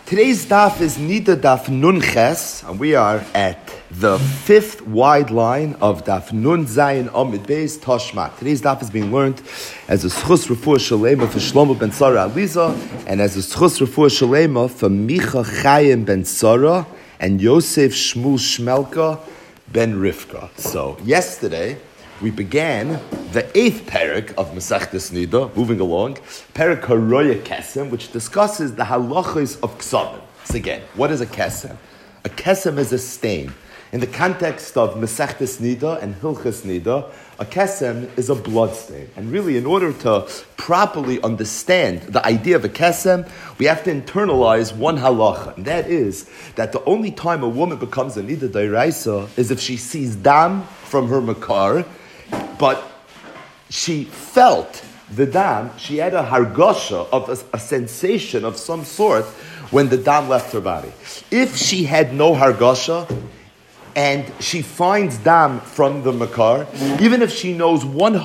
Today's daf is Nida Daf Nun Ches, and we are at the fifth wide line of Daf Nun Zayin Amid Beis Tashma. Today's daf is being learned as a Schus Refuah Shalema for Shlomo ben Sarah Aliza, and as a Schus Refuah Shalema for Micha Chaim ben Sarah and Yosef Shmuel Shmelka ben Rivka. So yesterday we began the 8th parak of Masechtas Nida, moving along, parak Haroya Kesem, which discusses the halachos of ksavim. So again, what is a kesem? A kesem is a stain. In the context of Masechtas Nida and Hilchas Nida, a kesem is a blood stain. And really, in order to properly understand the idea of a kesem, we have to internalize one halacha, and that is that the only time a woman becomes a Nida D'Oraisa is if she sees dam from her makar, but she felt the dam, she had a hargasha of a sensation of some sort when the dam left her body. If she had no hargasha and she finds dam from the makar, even if she knows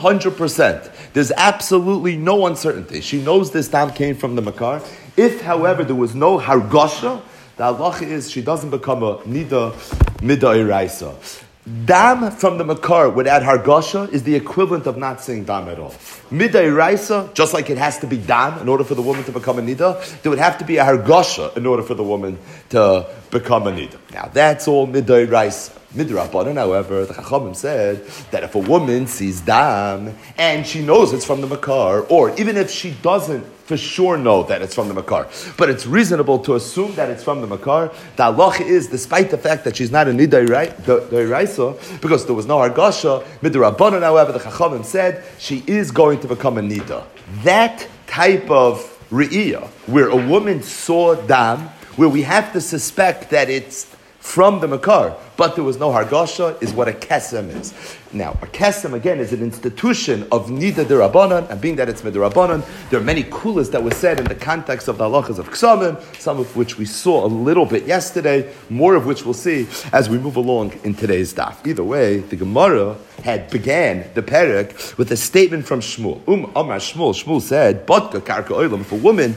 100%, there's absolutely no uncertainty. She knows this dam came from the makar. If, however, there was no hargasha, the halacha is she doesn't become a nida mid'oraisa. Dam from the makar without hargasha is the equivalent of not seeing dam at all. Mid'oraisa, just like it has to be dam in order for the woman to become a nida, there would have to be a hargasha in order for the woman to become a nida. Now that's all mid'oraisa. Midrabanan, however, the Chachamim said that if a woman sees dam and she knows it's from the makar, or even if she doesn't for sure know that it's from the makar, but it's reasonable to assume that it's from the makar, the halacha is, despite the fact that she's not a nida d'oraisa, because there was no hargasha, midrabanan, however, the Chachamim said she is going to become a nida. That type of re'iyah, where a woman saw dam, where we have to suspect that it's from the makar, but there was no hargasha, is what a kesem is. Now, a kesem, again, is an institution of nida d'Rabbanan, and being that it's midrabanan, there are many kulas that were said in the context of the halachas of ksavim, some of which we saw a little bit yesterday, more of which we'll see as we move along in today's daf. Either way, the Gemara had began the parak with a statement from Shmuel. Amar Shmuel said, Batka karka oilam, if a woman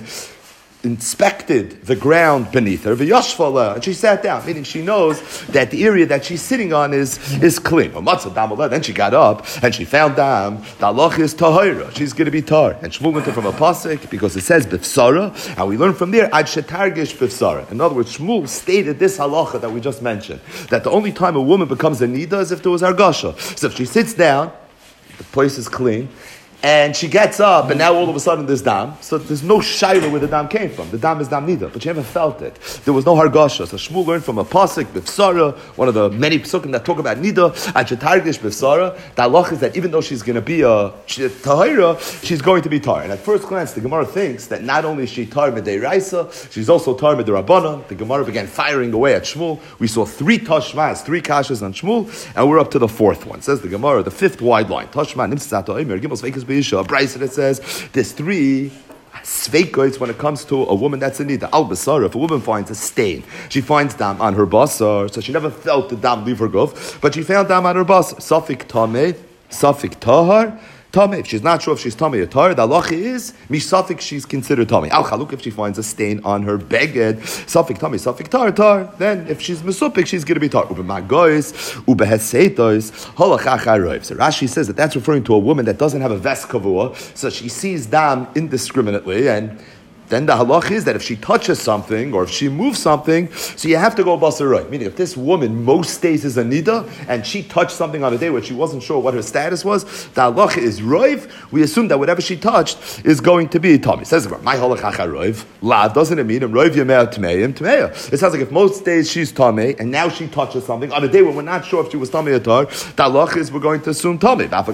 inspected the ground beneath her, and she sat down, meaning she knows that the area that she's sitting on is clean. Then she got up and she found dam. The halach is tahira. She's going to be tar. And Shmuel went from a pasuk because it says bifsara, and we learn from there ad shetargish bifsara. In other words, Shmuel stated this halacha that we just mentioned, that the only time a woman becomes a nida is if there was hargasha. So if she sits down, the place is clean, and she gets up, and now all of a sudden there's dam. So there's no shayla where the dam came from. The dam is dam nida, but she haven't felt it. There was no hargasha. So Shmuel learned from a pasuk, bifsara, one of the many pasukim that talk about nida, achetargish bifsara. The halach is that even though she's going to be a tahira, she's going to be tar. And at first glance, the Gemara thinks that not only is she tar mid'oraisa, she's also tar midrabanan. The Gemara began firing away at Shmuel. We saw 3 tashmas, 3 kashas on Shmuel, and we're up to the 4th one. Says the Gemara, the 5th wide line. Tashma nimtzat ha'omer gimel sveikas a brayso that says there's 3 sveikois when it comes to a woman that's in need. Al basara, if a woman finds a stain, she finds dam on her basar, so she never felt the dam leave her guf, but she found dam on her basar. Safik tameh, safik tahar. Tameh. If she's not sure if she's tameh or tar, the halacha is misafik she's considered tameh. Al chaluk, if she finds a stain on her beged, safik tameh, safik tar. Then if she's misupik, she's going to be tar. Ubemagois, ubeheseitos, halachacharoiv. So Rashi says that that's referring to a woman that doesn't have a ves kavua, so she sees dam indiscriminately, and then the halach is that if she touches something or if she moves something, so you have to go basaroi. Meaning, if this woman most days is a nida and she touched something on a day where she wasn't sure what her status was, the halach is roiv. We assume that whatever she touched is going to be tummy. It says my halach roiv. La doesn't it mean roiv yemei tmeim? It sounds like if most days she's tummy and now she touches something on a day when we're not sure if she was tummy or tar, the halach is we're going to assume tummy. Even though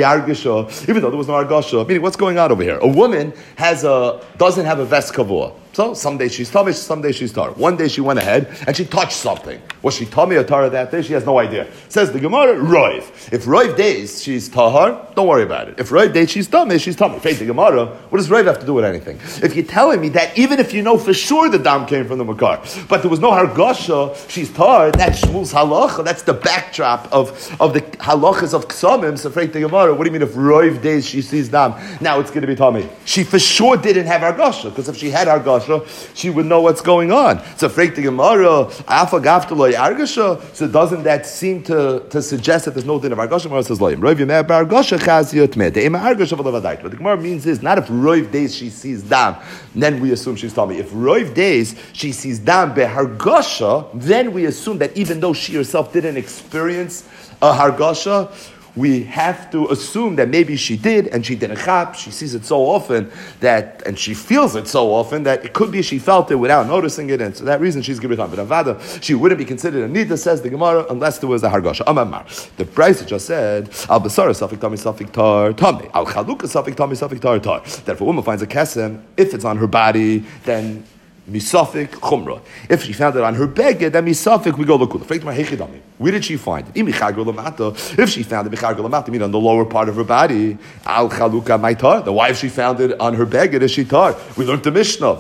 there was no argasha. Meaning, what's going on over here? A woman doesn't have a ves kavua. So some days she's tummy, some days she's tar. One day she went ahead and she touched something. Was she tummy or tar that day? She has no idea. Says the Gemara, roiv. If roiv days she's tahar, don't worry about it. If roiv days she's tummy, she's tummy. Face the Gemara, what does roiv have to do with anything? If you're telling me that even if you know for sure the dam came from the makar, but there was no hargasha, she's tar, that's Shmuel's halacha, that's the backdrop of the halachas of ksavim. So face the Gemara, what do you mean if roiv days she sees dam? Now it's going to be tummy. She for sure didn't have hargasha. because if she had Hargasha, she would know what's going on. So Freik the Gemara, Afagaftaloi Argasha, so doesn't that seem to suggest that there's no din of Hargasha? Gemara says, Loim, Roiv Yemeh Bargasha Chaziyot Meh, De'ema Hargasha V'Lavadait. What the Gemara means is, not if Roiv days she sees Dam, then we assume she's Tomei. If Roiv days she sees Dam Behargasha, then we assume that even though she herself didn't experience a Hargasha, we have to assume that maybe she did, and she didn't chap. She sees it so often and she feels it so often that it could be she felt it without noticing it, and so that reason she's given time. But Avada, she wouldn't be considered a nida, says the Gemara, unless there was a hargasha. Amamar. The Brisa just said, Al basara safik tami safik tar tame. Al chaluka safik tami safik tar tar. That if a woman finds a kesem, if it's on her body, then misafik chumra. If she found it on her beged, then misafik we go lokula. Where did she find it? If she found it meaning on the lower part of her body, al chaluka maitar. Then why if she found it on her beged is she tar? We learned the Mishnah.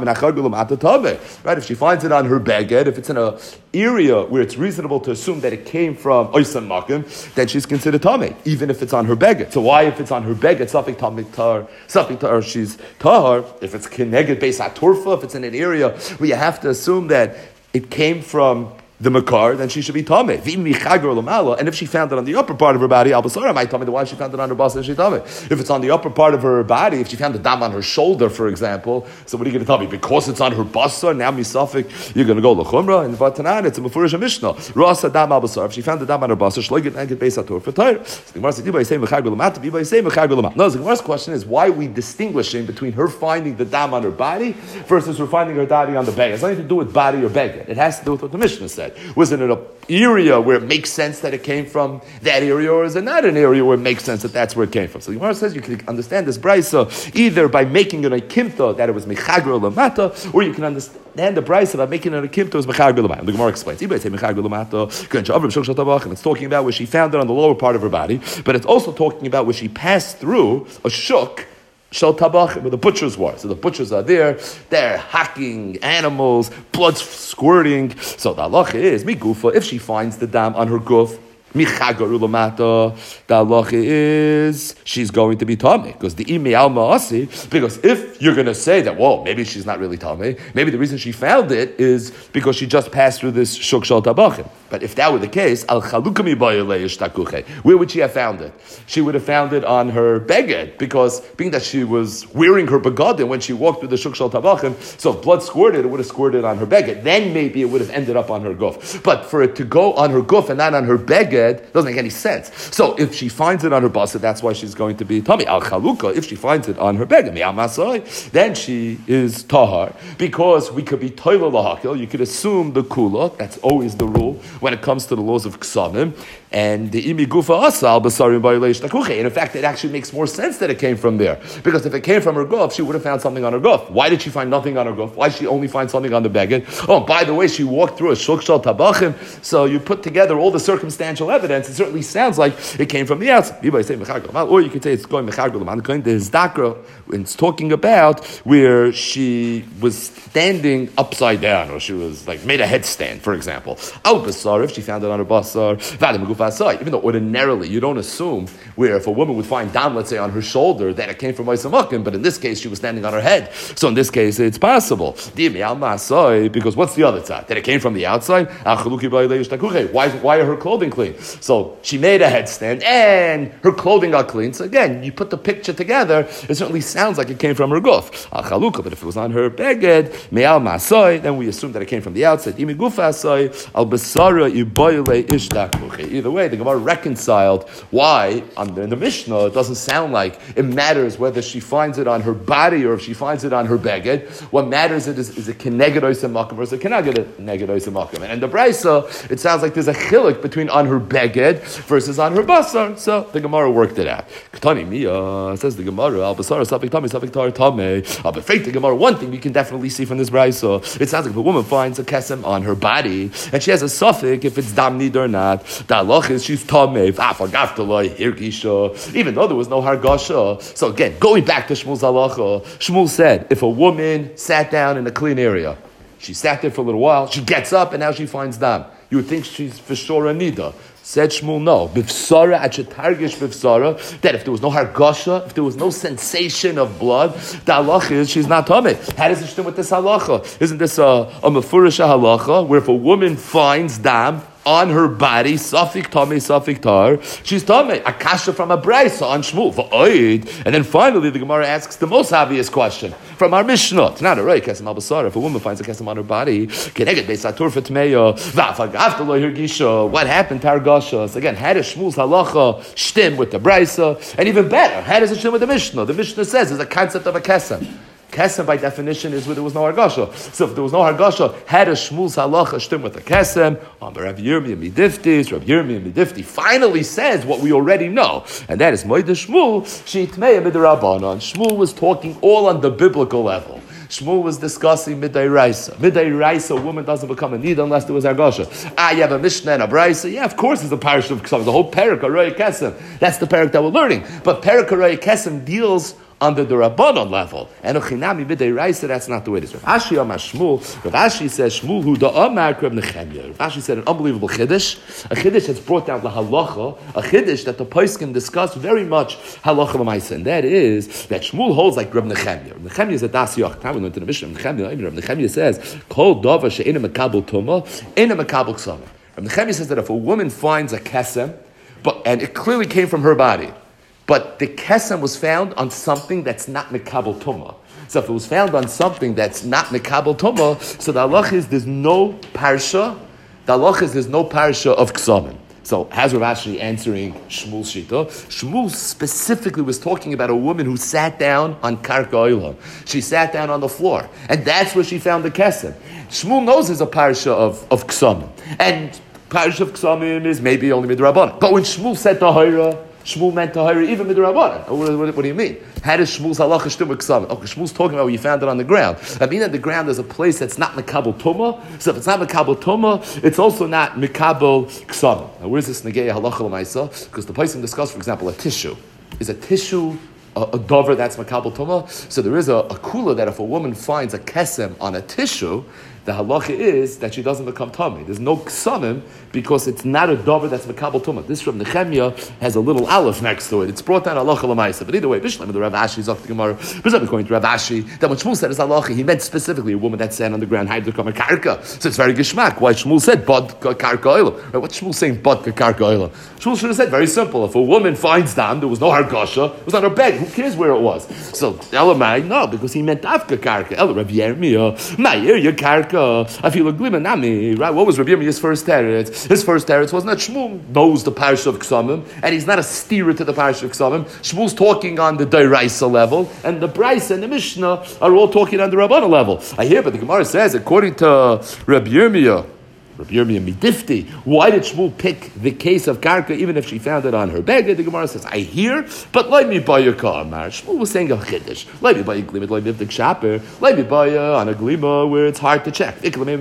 Right? If she finds it on her beged, if it's in an area where it's reasonable to assume that it came from oisan makim, then she's considered tamei, even if it's on her beged. So why if it's on her beged, safik tamei tar, safik tar, she's tahar? If it's keneged beis haturfa, if it's in an area where you have to assume that it came from the makar, then she should be tamei. And if she found it on the upper part of her body, albasara might tamei. Why she found it on her basa, she tamei. If it's on the upper part of her body, if she found the dam on her shoulder, for example, so what are you going to tell me? Because it's on her basa, now misafik, you're going to go lechumra. And vatanan, it's a mefurish mishnah. Rasa dam albasara. If she found the dam on her basa, shloigit neged beis hator for tayr. So the Gemara says, "Iba yisei mechag b'lamata, iba yisei mechag b'lamata." No, the Gemara's question is why are we distinguishing between her finding the dam on her body versus her finding her body on the bag? It's nothing to do with body or bag. It has to do with what the Mishnah said. Was it in an area where it makes sense that it came from that area, or is it not an area where it makes sense that that's where it came from? So the Gemara says you can understand this brisa either by making it a kimta that it was mechagra lamata, or you can understand the brisa by making it a kimta as mechagra lamata. The Gemara explains. And it's talking about where she found it on the lower part of her body, but it's also talking about where she passed through a shuk. Shel tabach, where the butchers were. So the butchers are there, they're hacking animals, blood squirting. So the halacha is, migufa, if she finds the dam on her guf, michagaru lamata, the halacha is, she's going to be tamei. Because the ime alma asi, because if you're going to say that, well, maybe she's not really tamei, maybe the reason she found it is because she just passed through this shuk shel tabachim. But if that were the case, al chalukami bayalei, where would she have found it? She would have found it on her beged, because being that she was wearing her begadim when she walked through the shuk shel tabachim, so if blood squirted, it would have squirted on her beged. Then maybe it would have ended up on her guf. But for it to go on her guf and not on her beged doesn't make any sense. So if she finds it on her basa, that's why she's going to be tamei. Al chaluka, if she finds it on her beged, then she is tahar, because we could be toiler lahakil. You could assume the kula. That's always the rule when it comes to the laws of ksamim, and the imi gufa asal basarim ba'yleish takuche. And in fact, it actually makes more sense that it came from there, because if it came from her guf, she would have found something on her guf. Why did she find nothing on her guf? Why did she only find something on the beged? Oh, by the way, she walked through a shuk shel tabachim, so you put together all the circumstantial evidence, it certainly sounds like it came from the outside. Or you could say it's going mechagel. There's dakra, it's talking about where she was standing upside down, or she was like made a headstand, for example. Al basar, if she found it on her basar, even though ordinarily you don't assume where if a woman would find dam, let's say, on her shoulder, that it came from Maisamakim, but in this case she was standing on her head. So in this case it's possible. Because what's the other side? That it came from the outside? Why are her clothing clean? So she made a headstand and her clothing got clean. So again, you put the picture together, it certainly sounds like it came from her guf. But if it was on her beged, then we assume that it came from the outside. Either way, the Gemara reconciled why in the Mishnah it doesn't sound like it matters whether she finds it on her body or if she finds it on her beged. What matters is it keneged oisem makom versus it cannot get a neged oisem makom. And in the Brisa, it sounds like there's a chilik between on her beged versus on her basar. So the Gemara worked it out. Ketani Mia says the Gemara al basar safik tami safik tar tamei. But faith the Gemara, one thing we can definitely see from this Brisa, it sounds like if a woman finds a kesem on her body and she has a suffix if it's damnid or not, the halach is she's tamei. Even though there was no hargasha. So again, going back to Shmuel's halacha, Shmuel said if a woman sat down in a clean area, she sat there for a little while, she gets up and now she finds dam. You would think she's for sure a nida. Said Shmuel, no. Bifsara, achetargish bifsara, that if there was no hargasha, if there was no sensation of blood, the halacha is she's not tameh. How does it fit with this halacha? Isn't this a mefurisha halacha, where if a woman finds dam on her body, safik tameh, safik tar, she's tameh. Akasha from a brayso on Shmuel, v'oid. And then finally the Gemara asks the most obvious question from our Mishnah. It's not a right kesem al basara. If a woman finds a kesem on her body, keneged beisatur fetmeya, v'afagav lo hirgisha. What happened to hargasha? So again, how does Shmuel's halacha shtim with the brayso? And even better, how does it shtim with the Mishnah? The Mishnah says there's a concept of a kesem. Kesem, by definition, is where there was no hargasha. So if there was no hargasha, had a Shmuel's halacha shtim with a kesem, Rabbi Yirmiyah Midifti finally says what we already know, and that is Moed Shmuel, Sheitmeya Midrabanan. Shmuel was talking all on the biblical level. Shmuel was discussing Midday Raisa. Midday Raisa, a woman doesn't become a nida unless there was hargasha. You have a Mishnah and a Brisa. Yeah, of course, it's a parish of Kesem. The whole parak Araya Kesem. That's the parak that we're learning. But parak Araya Kesem deals under the Rabbanon level. And Ochinami Midday Raisa, that's not the way it is. Rav Ashi Amar Shmuel. Rav Ashi says Shmuel who the Amar Rav Nechemia. Rav Ashi said an unbelievable chiddush. A chiddush that's brought down the halacha. A chiddush that the poskim discuss very much halacha l'maisa, and that is that Shmuel holds like Rav Nechemia. Rav Nechemia is a das yoch. Time we went to the Mishnah. Rav Nechemia says Kol davar she'ena mekabel tuma, ena mekabel ksama. Rav Nechemia says that if a woman finds a kesem, and it clearly came from her body, but the kesem was found on something that's not mekabel tumah. So if it was found on something that's not mekabel tumah, so the halach is there's no parsha. The halach is there's no parsha of ksamim. So as Rav Ashi answering Shmuel's shita, Shmuel specifically was talking about a woman who sat down on karka oila. She sat down on the floor, and that's where she found the kesem. Shmuel knows there's a parsha of ksamim, and parsha of ksamim is maybe only midrabanan. But when Shmuel said tahira, Shmuel meant tahira even midrabanan. What do you mean? How does Shmuel's halacha shtim with ksamim? Okay, Shmuel's talking about where you found it on the ground. I mean, that the ground is a place that's not mekabel tuma. So if it's not mekabel tuma, it's also not mekabel ksamim. Now, where's this negeya halacha l'maisa? Because the person discussed, for example, a tissue. Is a tissue a dover that's makabel tuma? So there is a kula that if a woman finds a kesem on a tissue, the halacha is that she doesn't become tummy. There's no ksamim because it's not a dover that's makabel tuma. This from Nechemia has a little aleph next to it. It's brought down halacha l'maisa. But either way, Bishlam the Rav Ashi is off the Gemara. Precisely according to Rav Ashi, that when Shmuel said is halacha, he meant specifically a woman that sat on the ground, had to become a karka. So it's very gishmak. Why Shmuel said bod karka oila? Right? What's Shmuel saying bod karka oila? Shmuel should have said very simple. If a woman finds dam, there was no hargasha, it was on her bed. Who cares where it was? So Elamai, no, because he meant afka karka. El Rav Yirmiyah, Ma'ir your karka. I feel a glima nami. Right? What was Rav Yirmiyah's first teretz? His first teretz was not Shmuel knows the parish of Ksamim, and he's not a steerer to the parish of Ksamim. Shmuel's talking on the Dairaisa level, and the Brisa and the Mishnah are all talking on the Rabbana level. I hear, but the Gemara says, according to Rav Yirmiyah Midifti, why did Shmuel pick the case of karka even if she found it on her bed? The Gemara says, I hear, but let me buy your car. Shmuel was saying a chiddush. Let me buy a glima, let me have the shaper. Let me buy on a glima where it's hard to check. But even when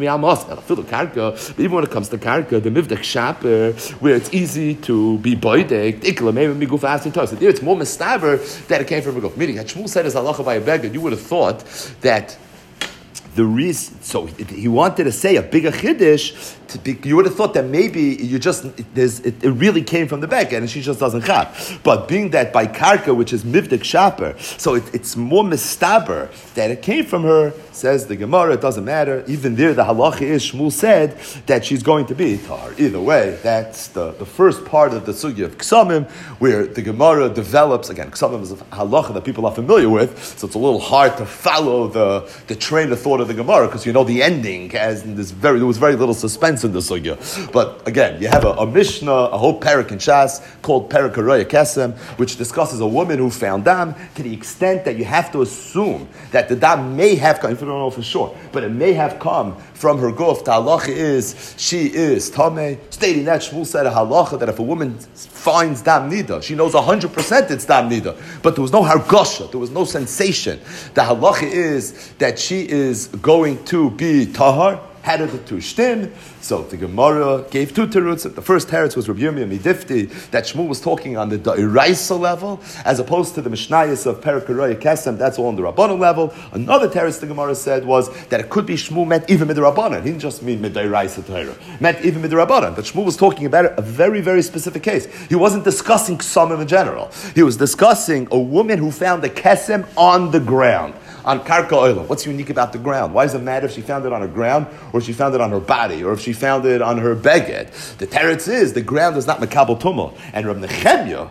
it comes to karka, the mivdek shaper, where it's easy to be boydek, maybe go fast and toss. There it's more mistaber that it came from a goof. Meaning, had Shmuel said his halacha by a beggar, you would have thought that the reason, so he wanted to say a bigger chiddush. You would have thought that maybe you just it really came from the back and she just doesn't have. But being that by karka, which is mivdik shaper, so it's more mistaber that it came from her. Says the Gemara, it doesn't matter. Even there, the halacha is Shmuel said that she's going to be tar. Either way, that's the first part of the sugya of ksamim, where the Gemara develops again. Ksamim is a halacha that people are familiar with, so it's a little hard to follow the train of thought of the Gemara because you know the ending. As there was very little suspense in the sugya. But again, you have a Mishnah, a whole parak in Shas called Parak Haraya Kesem, which discusses a woman who found dam to the extent that you have to assume that the dam may have come, if you don't know for sure, but it may have come from her guf. The halacha is she is tameh. Stating that Shmuel said a halacha that if a woman finds dam nida, she knows 100% it's dam nida, but there was no hargasha, there was no sensation. The halacha is that she is going to be tahar. How did the two shtim? So the Gemara gave two terutzim. The first teretz was Rabbi Yirmiyah Midifti, that Shmuel was talking on the Da'iraisa level, as opposed to the Mishnayos of Perek Haroya Kesem, that's all on the Rabbanon level. Another teretz the Gemara said was that it could be Shmuel meant even mid Rabbanon. He didn't just mean mid Da'iraisa Torah. Meant even mid Rabbanon. But Shmuel was talking about a very, very specific case. He wasn't discussing Ksamim in general. He was discussing a woman who found the Kesem on the ground. On karka oilam. What's unique about the ground? Why does it matter if she found it on her ground, or if she found it on her body, or if she found it on her beged? The teretz is the ground is not mekabel tumah. And Rav Nechemya,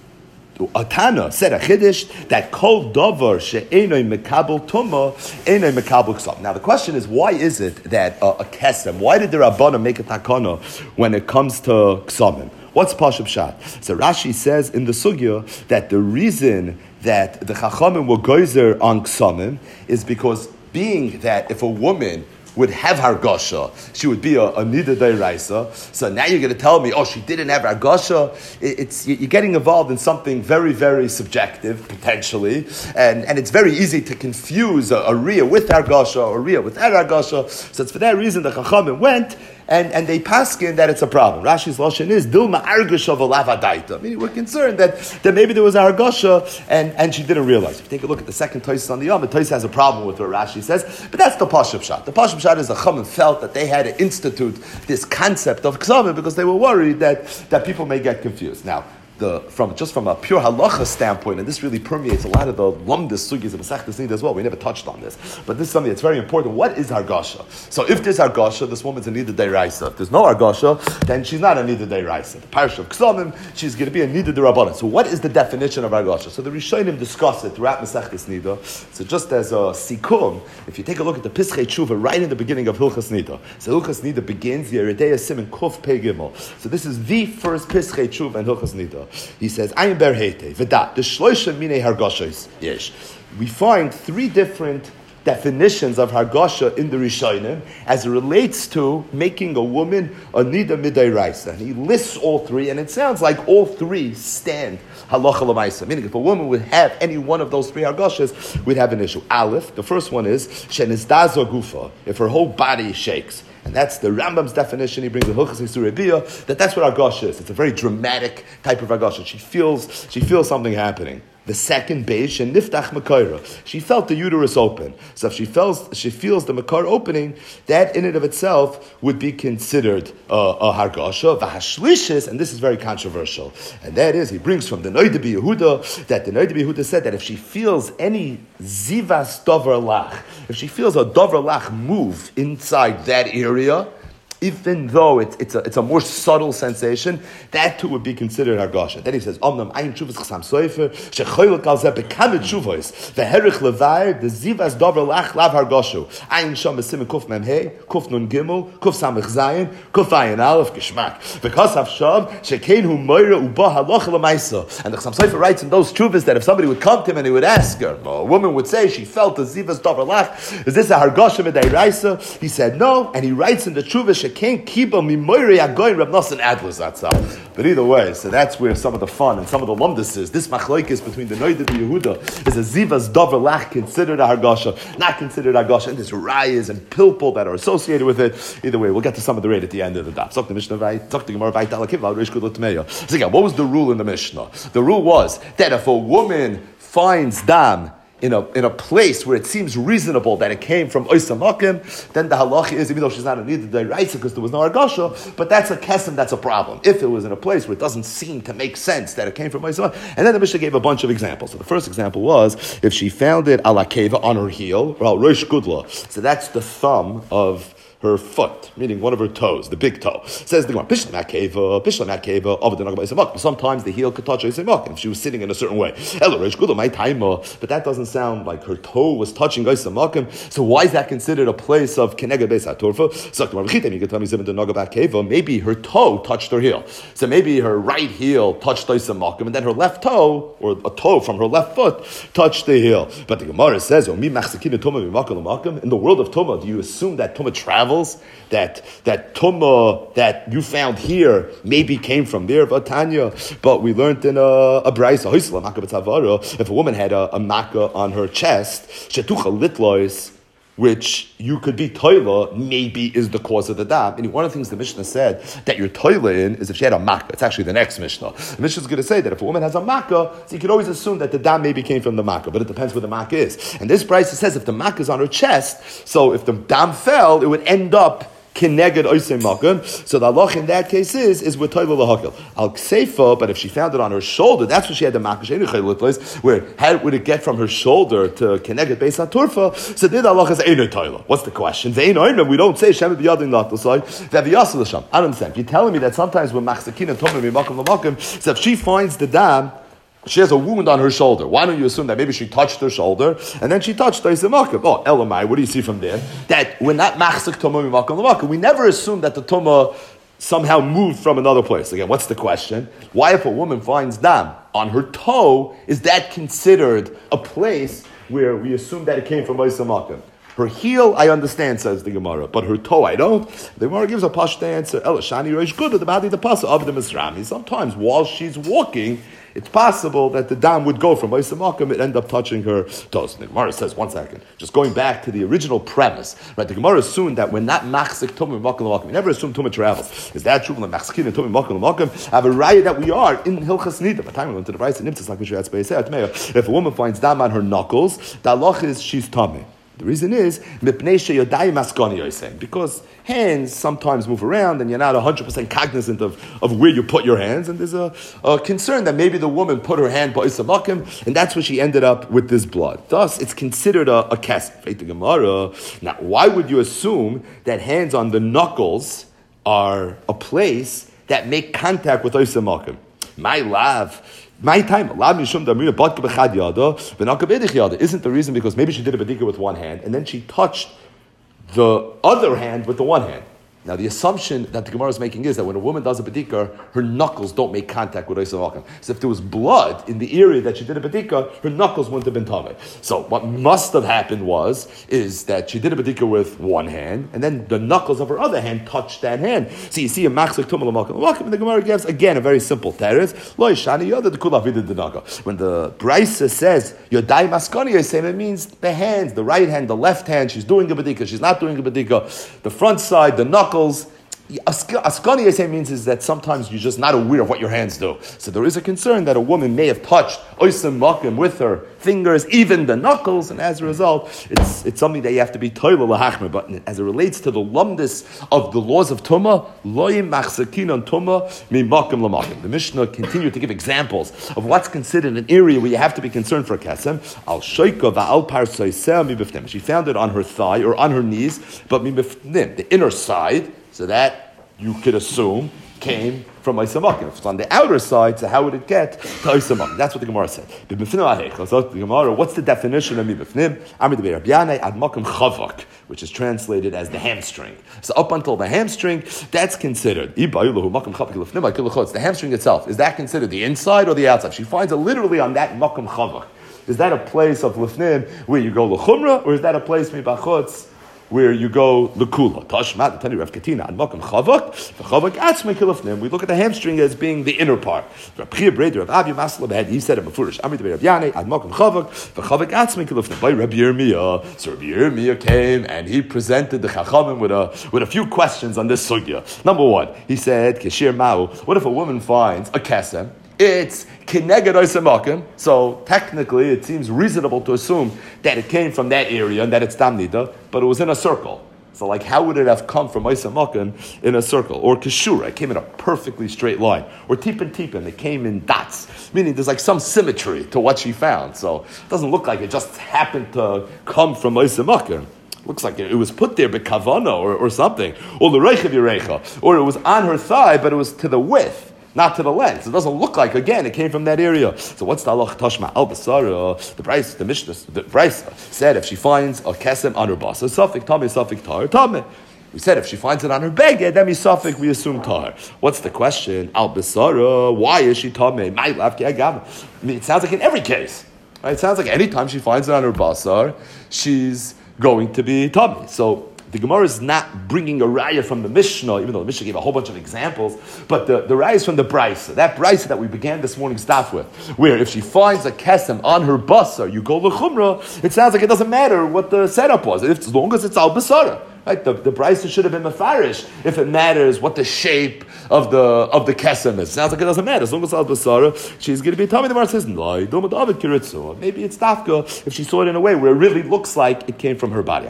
Atana, said a chiddush that kol davar she'enoi mekabel tumah enoi mekabel ksam. Now the question is, why is it that a kesem? Why did the Rabbana make a takana when it comes to ksamim? What's Pashup Shat? So Rashi says in the Sugya that the reason that the Chachamim were geyser on Ksamim is because being that if a woman would have Hargasha, she would be a Nida Deiraisa. So now you're going to tell me, oh, she didn't have Hargasha. You're getting involved in something very, very subjective, potentially. And it's very easy to confuse a Riyah with Hargasha or Riyah without Hargasha. So it's for that reason the Chachamim went and they paskin that it's a problem. Rashi's lashon is Dilma Argasha v'Lavadaita. Meaning we're concerned that maybe there was a Hargasha and she didn't realize. If you take a look at the second Tosfos on the Yom, the Tosfos has a problem with what Rashi says, but that's the Pashup Shat. The Pashup Shat is the Chachamim felt that they had to institute this concept of Ksavim because they were worried that people may get confused. Now, from a pure halacha standpoint, and this really permeates a lot of the lumdis sugis of Masechtas Nida as well. We never touched on this, but this is something that's very important. What is Hargasha? So if there's Hargasha, this woman's a Nida Deiraisa. If there's no Hargasha, then she's not a Nida Deiraisa. The parish of Ksamim, she's going to be a Nida Derabbanan. So what is the definition of Hargasha? So the Rishonim discuss it throughout Masechtas Nida. So just as a sikum, if you take a look at the Pischei Tshuva right in the beginning of Hilchas Nida, so Hilchas Nida begins Yeridei Siman Kuf Pei Gimel. So this is the first Pischei Tshuva in Hilchas Nida. He says, "Ayin ber heite v'dat the shloisha minei hargashos yesh." We find three different definitions of hargasha in the Rishonim as it relates to making a woman a nida midayraisa. And he lists all three, and it sounds like all three stand halacha l'maisa. Meaning, if a woman would have any one of those three hargashas, we'd have an issue. Aleph, the first one is shenizdazo gufa, if her whole body shakes. And that's the Rambam's definition. He brings the Hilchos Yisur Rebiyah, that's what Hargasha is. It's a very dramatic type of Hargasha. She feels something happening. The second base, niftach mekayra. She felt the uterus open. So if she feels the makar opening, that in and of itself would be considered a hargasha. V'hashlishis, and this is very controversial. And that is, he brings from the Noida Yehuda that the Noida Yehuda said that if she feels any zivas dover lach, if she feels a dover lach move inside that area, even though it's a more subtle sensation, that too would be considered hargasha. Then he says, "Omnam ayin tshuvas chasam soifer shechoylek al zeh bekamed tshuvos veherich levair the zivas dover lach lav hargashu ayin sham besim kuf mem hey kuf nun gimel kuf samich zayin kuf ayin aleph geschmack because of shav shekein hu moira uba halach lemaisa." And the chasam soifer writes in those tshuvas that if somebody would come to him and he would ask her, a woman would say she felt the zivas dover lach, is this a hargasha midayraisa? He said no, and he writes in the tshuvas can't keep a mimoiri agoyin Rab Nosson Adler Zatzal. But either way, so that's where some of the fun and some of the lumdus is. This machlokes between the Noida and Yehuda is a zivas dover lach considered a hargasha, not considered a hargasha, and there's rayas and pilpul that are associated with it. Either way, we'll get to some of the rate at the end of the daf. Zok the Mishnah vayit, zok the Gemara vayit alakiv reish kudot tmeya. So again, what was the rule in the Mishnah? The rule was that if a woman finds dam in a place where it seems reasonable that it came from Oisa Makim, then the halacha is, even though she's not a Nida Deiraisa because there was no Hargasha, but that's a kesem, that's a problem. If it was in a place where it doesn't seem to make sense that it came from Oisa Makim. And then the Mishnah gave a bunch of examples. So the first example was, if she found it ala keva on her heel, or al rosh gudla, so that's the thumb of her foot, meaning one of her toes, the big toe. Says the Gemara, Bishlam Akeva, sometimes the heel could touch Oisamak if she was sitting in a certain way. But that doesn't sound like her toe was touching Oisamakim. So why is that considered a place of Kenega Beis HaTorfa? So you can tell me maybe her toe touched her heel. So maybe her right heel touched Oisamakim, and then her left toe, or a toe from her left foot, touched the heel. But the Gemara says, in the world of Tumah, do you assume that Tumah travels? That tumah that you found here maybe came from there, but we learned in a brayso, if a woman had a makkah on her chest, shetucha litlois, which you could be toila, maybe is the cause of the dam. And one of the things the Mishnah said that you're toila in is if she had a makkah. It's actually the next Mishnah. The Mishnah is going to say that if a woman has a makkah, so you could always assume that the dam maybe came from the makkah, but it depends where the makkah is. And this Brisa says if the makkah is on her chest, so if the dam fell, it would end up kineged oisei makom. So the halach in that case is with toivel lahakil al kseifa. But if she found it on her shoulder, that's when she had the makkah place. Where how would it get from her shoulder to kineged beis haturfa? So then the halach is eino toivel. What's the question? We don't say shem b'yadin latusai v'aviyasel l'sham. I don't understand. You're telling me that sometimes when machzakin and tomim mimakom lamakom, so if she finds the dam, she has a wound on her shoulder. Why don't you assume that maybe she touched her shoulder and then she touched Oisei Makom? Oh, Elamai, what do you see from there? That we're not machzik tumah mimakom l'makom. We never assume that the tumah somehow moved from another place. Again, what's the question? Why, if a woman finds dam on her toe, is that considered a place where we assume that it came from Oisei Makom? Her heel, I understand, says the Gemara, but her toe, I don't. The Gemara gives a pashta answer. Elashani reish good the body the pasa of the misrami. Sometimes while she's walking, it's possible that the dam would go from Oisei Makom and end up touching her toes. The Gemara says, one second, just going back to the original premise, right? The Gemara assumed that we're not machzik tumah mimakom l'makom. We never assume tumah travels. Is that true? When machzikin and tumah mimakom l'makom, I have a raya that we are in Hilchas Nida. By the time we went to the Brisa, if a woman finds dam on her knuckles, the halach is she's tameh. The reason is because hands sometimes move around and you're not 100% cognizant of where you put your hands, and there's a concern that maybe the woman put her hand ba'isa makim, and that's where she ended up with this blood. Thus, it's considered a kesef. Now, why would you assume that hands on the knuckles are a place that make contact with ba'isa makim? My love. My time, isn't the reason because maybe she did a bedika with one hand and then she touched the other hand with the one hand. Now, the assumption that the Gemara is making is that when a woman does a bedika, her knuckles don't make contact with Oisei Makom. So if there was blood in the area that she did a bedika, her knuckles wouldn't have been tameh. So what must have happened is that she did a bedika with one hand, and then the knuckles of her other hand touched that hand. So you see a machzik tumah l'makom, and the Gemara gives, again, a very simple teretz. Lo yishani yada d'kula avidah d'naga. When the Brisa says, yodai maskani yosem, it means the hands, the right hand, the left hand, she's doing a bedika, she's not doing a bedika, the front side, the knuckles. Askani Yasem means is that sometimes you're just not aware of what your hands do. So there is a concern that a woman may have touched Oisei Makom with her fingers, even the knuckles, and as a result, it's something that you have to be toila lahachmer. But as it relates to the lumdis of the laws of Tumah, loyim machzakin on Tumah mimakom lamakom. The Mishnah continued to give examples of what's considered an area where you have to be concerned for a kesem. Al shoika va'al parsoiseh mibifnim. She found it on her thigh or on her knees, but mibifnim, the inner side. So that, you could assume, came from Oisei Makom. If it's on the outer side, so how would it get to Oisei Makom? That's what the Gemara said. So the Gemara, what's the definition of mibifnim? Which is translated as the hamstring. So up until the hamstring, that's considered. It's the hamstring itself. Is that considered the inside or the outside? She finds it literally on that makom chavak. Is that a place of lifnim where you go l'chumra, or is that a place mibachutz where you go l'kula? Tashma, the Tani Rav Katina, and Makom Chavak, Chavak Atzmei Kilafnim. We look at the hamstring as being the inner part. Rav Chia Breder of Avi Maslab, he said it befurish. Amrit Rav Yanei, and Makom Chavak, Chavak Atzmei Kilafnim. By Rabbi Yirmiyah, so Rabbi Yirmiyah came and he presented the Chachamim with a few questions on this sugya. Number one, he said, Keshir Ma'u, what if a woman finds a kesem? It's kineged Oisei Makom, so technically it seems reasonable to assume that it came from that area and that it's dam nida, but it was in a circle. So like, how would it have come from Oisei Makom in a circle? Or keshura, it came in a perfectly straight line. Or tipin, it came in dots, meaning there's like some symmetry to what she found. So it doesn't look like it just happened to come from Oisei Makom. Looks like it was put there by kavana or something. Or the reicha v'reicha, or it was on her thigh, but it was to the width, not to the length. It doesn't look like, again, it came from that area. So what's the halach tashma al basara? The Mishnah, the Brisa said if she finds a kesem on her basa, safik tameh, safik tar, tameh. We said if she finds it on her beged, then we safik, we assume tar. What's the question? Al basara, why is she tameh? My love, I mean, it sounds like in every case. Right? It sounds like anytime she finds it on her basar, she's going to be tameh. So The Gemara is not bringing a raya from the Mishnah, even though the Mishnah gave a whole bunch of examples, but the raya is from the Brisa. That Brisa that we began this morning's daf with, where if she finds a kesem on her basar, you go l'chumra, it sounds like it doesn't matter what the setup was, as long as it's al basara. Right? The Brisa should have been mafarish if it matters what the shape of the kesem is. Sounds like it doesn't matter. As long as al basara, she's going to be Tommy. The Gemara says, maybe it's dafka if she saw it in a way where it really looks like it came from her body.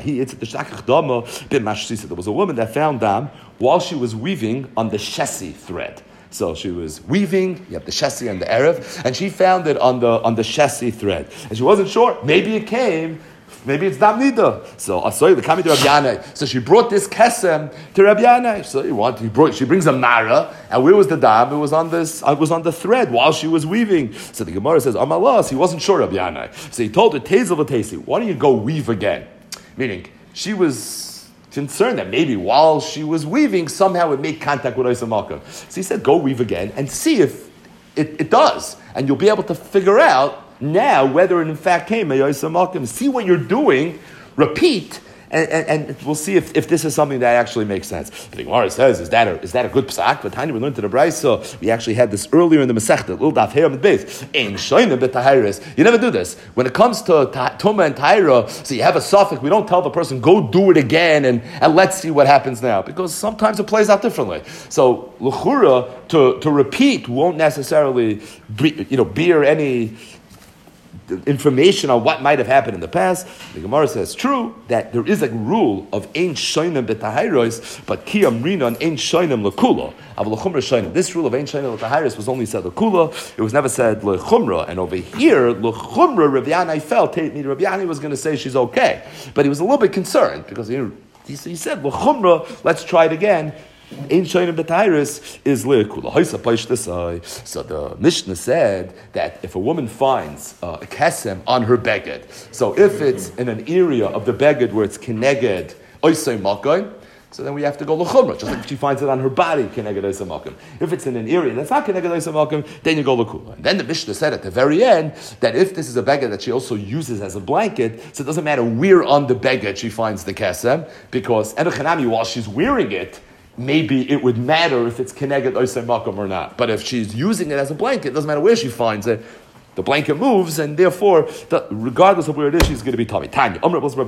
There was a woman that found dam while she was weaving on the shesi thread. So she was weaving, you have the shesi and the erev, and she found it on the shesi thread. And she wasn't sure, maybe it came, maybe it's dam nida. So the coming to Rabbi Yanai. So she brought this kesem to Rabbi Yanai. So she brings a mara, and where was the dam? It was on the thread while she was weaving. So the Gemara says, Amalas, he wasn't sure, Rabbi Yanai. So he told her, Tezel v'tesi, why don't you go weave again? Meaning, she was concerned that maybe while she was weaving, somehow it made contact with Oisam Malkum. So he said, go weave again and see if it does. And you'll be able to figure out now whether it in fact came Oisam Malkum. See what you're doing, repeat, and we'll see if this is something that actually makes sense. The Gemara says, is that a good psak? But Tanya, we learned to the Brisa, we actually had this earlier in the Masechta, little daf here on the base. Ein shoyne b'tahiris. You never do this. When it comes to Tuma and Tahira, so you have a suffix, we don't tell the person, go do it again and let's see what happens now. Because sometimes it plays out differently. So, l'chura, to repeat won't necessarily bear any information on what might have happened in the past. The Gemara says true that there is a rule of ein shoinem b'tahayros, but ki amrina on ein shoinem lekula. Avol shoinem. This rule of ein shoinem b'tahayros was only said lekula. It was never said lechumra. And over here, lechumra, Rav Yanai felt Rav Yanai was going to say she's okay, but he was a little bit concerned because he said lechumra. Let's try it again. Ein shoyim b'tairis is le'kula. So the Mishnah said that if a woman finds a kesem on her beged, so if it's in an area of the beged where it's keneged oisay makoy, so then we have to go l'chumra. Just like if she finds it on her body, keneged oisay makoy. If it's in an area that's not keneged oisay makoy, then you go l'kula. And then the Mishnah said at the very end that if this is a beged that she also uses as a blanket, so it doesn't matter where on the beged she finds the kesem, because Enochanami, while she's wearing it, maybe it would matter if it's Keneged Oisei Makom or not. But if she's using it as a blanket, it doesn't matter where she finds it. The blanket moves, and therefore, regardless of where it is, she's going to be Tommy. Tanya, I once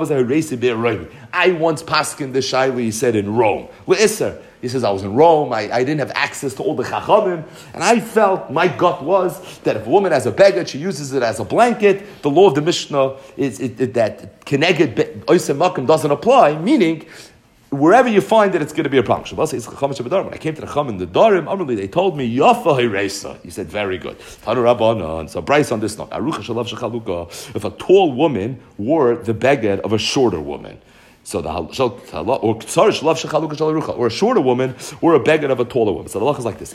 paskin the shaili, he said, in Rome. Le'isser. He says, I was in Rome, I didn't have access to all the chachamim, and I felt, my gut was, that if a woman has a beged, she uses it as a blanket, the law of the Mishnah is that Keneged Oisei Makom doesn't apply, meaning, wherever you find it, it's going to be a problem. When I came to the Chum in the Darim, they told me, Yafa Hiresa. He said, very good. Tanu Rabbanan. So Bryce on this note. If a tall woman wore the beged of a shorter woman, so the or a shorter woman wore a beged of a taller woman. So the halach is like this.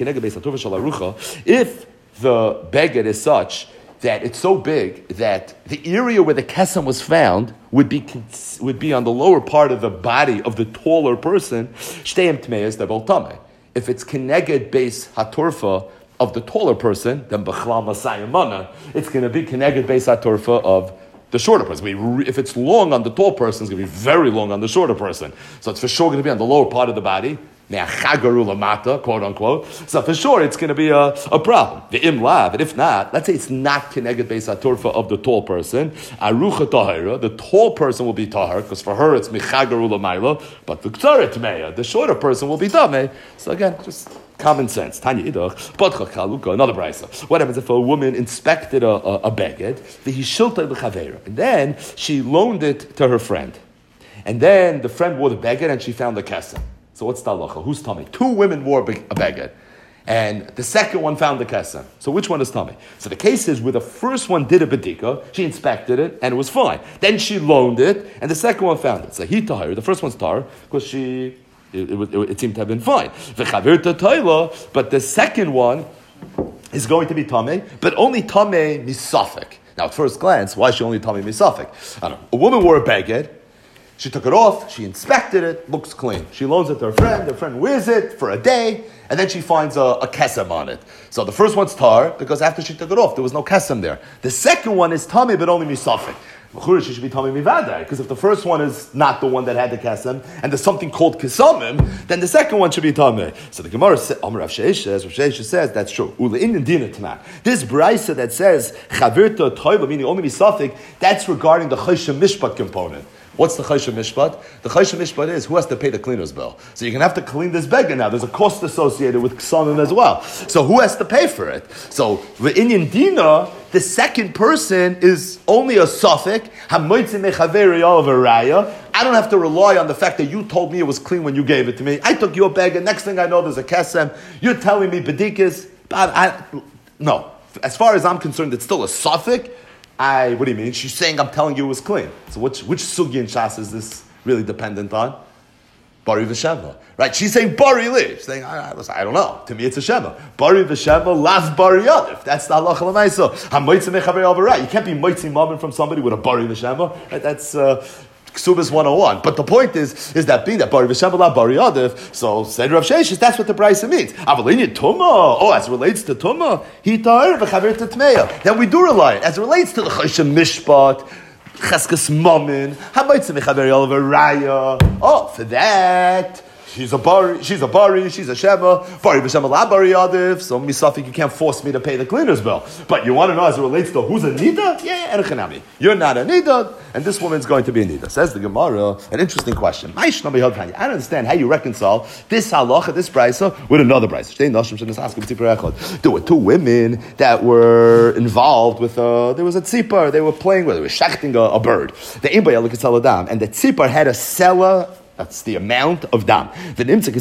If the beged is such that it's so big that the area where the kesem was found would be on the lower part of the body of the taller person, shteim tmeis, they're both tamei. If it's keneged base hatorfa of the taller person, then b'chlal masayim mana, it's going to be keneged base hatorfa of the shorter person. If it's long on the tall person, it's going to be very long on the shorter person. So it's for sure going to be on the lower part of the body, quote unquote. So for sure it's going to be a problem. The imlav, and if not, let's say it's not keneged beis hatorfa of the tall person. Arucha tahira, the tall person will be tahar because for her it's michagaru l'mayla, but the k'tzaret meya, the shorter person will be tamei. So again, just common sense. Tanya idach, potcha chaluka, another brisa. What happens if a woman inspected a beged, the hishilta l'chavera, and then she loaned it to her friend, and then the friend wore the beged and she found the kesem. So what's the halacha? Who's tummy? Two women wore a beged, and the second one found the kesem. So which one is tummy? So the case is where the first one did a bedika, she inspected it, and it was fine. Then she loaned it, and the second one found it. So he tahir, the first one's tahir, because it seemed to have been fine. But the second one is going to be tummy, but only tummy misafik. Now at first glance, why is she only tummy misafik? I don't know. A woman wore a beged, she took it off, she inspected it, looks clean. She loans it to her friend wears it for a day, and then she finds a kesem on it. So the first one's tar, because after she took it off, there was no kesem there. The second one is tummy, but only misafik. She should be Tamei Mivadai, because if the first one is not the one that had the Kesem, and there's something called Kesamim, then the second one should be Tamei. So the Gemara says, Rav Sheisha says, that's true. This Braisa that says, Chavirta Toiva, meaning only Misafik, that's regarding the Choshen Mishpat component. What's the Choshen Mishpat? The Choshen Mishpat is who has to pay the cleaner's bill. So you're going to have to clean this beggar now. There's a cost associated with Ksamim as well. So who has to pay for it? So the Inyan Dina, the second person is only a suffix. I don't have to rely on the fact that you told me it was clean when you gave it to me. I took your beggar. Next thing I know, there's a kesem. You're telling me bedikis. No. As far as I'm concerned, it's still a suffix. What do you mean? She's saying I'm telling you it was clean. So which sugi in Shas is this really dependent on? Bari v'sheva. Right? She's saying Bari li. She's saying, I don't know. To me it's a Sheva. Bari v'sheva, lav Bari yadif. That's the halacha l'maisa. Ha-moitzi mechaber al-barai. You can't be moitzi mabin from somebody with a Bari v'sheva. Right? That's Ksubas 101. But the point is that being that Bari v'sheva la Bari yadif, so said Rav Sheshes, that's what the Braisa means. Avalini Tumah. Oh, as it relates to Tumah, he ta'ir v'chaver t'tmeya. Then we do rely. As it relates to the Choshen Mishpat, Cheskes Mamin, Hamoitzi mechaber al-barai. Oh, for that, she's a bari, she's a shema, bari v'shema la bari yadiv, so misafik, you can't force me to pay the cleaner's bill. But you want to know as it relates to who's a nida? Yeah, Erchanami. You're not a nida, and this woman's going to be a nida. Says the Gemara, an interesting question. I don't understand how you reconcile this halacha, this brisa, with another brisa. There were two women that were involved with, there was a tzipar, they were playing with, they were shechting a bird. The and the tzipar had a seller. That's the amount of dam. And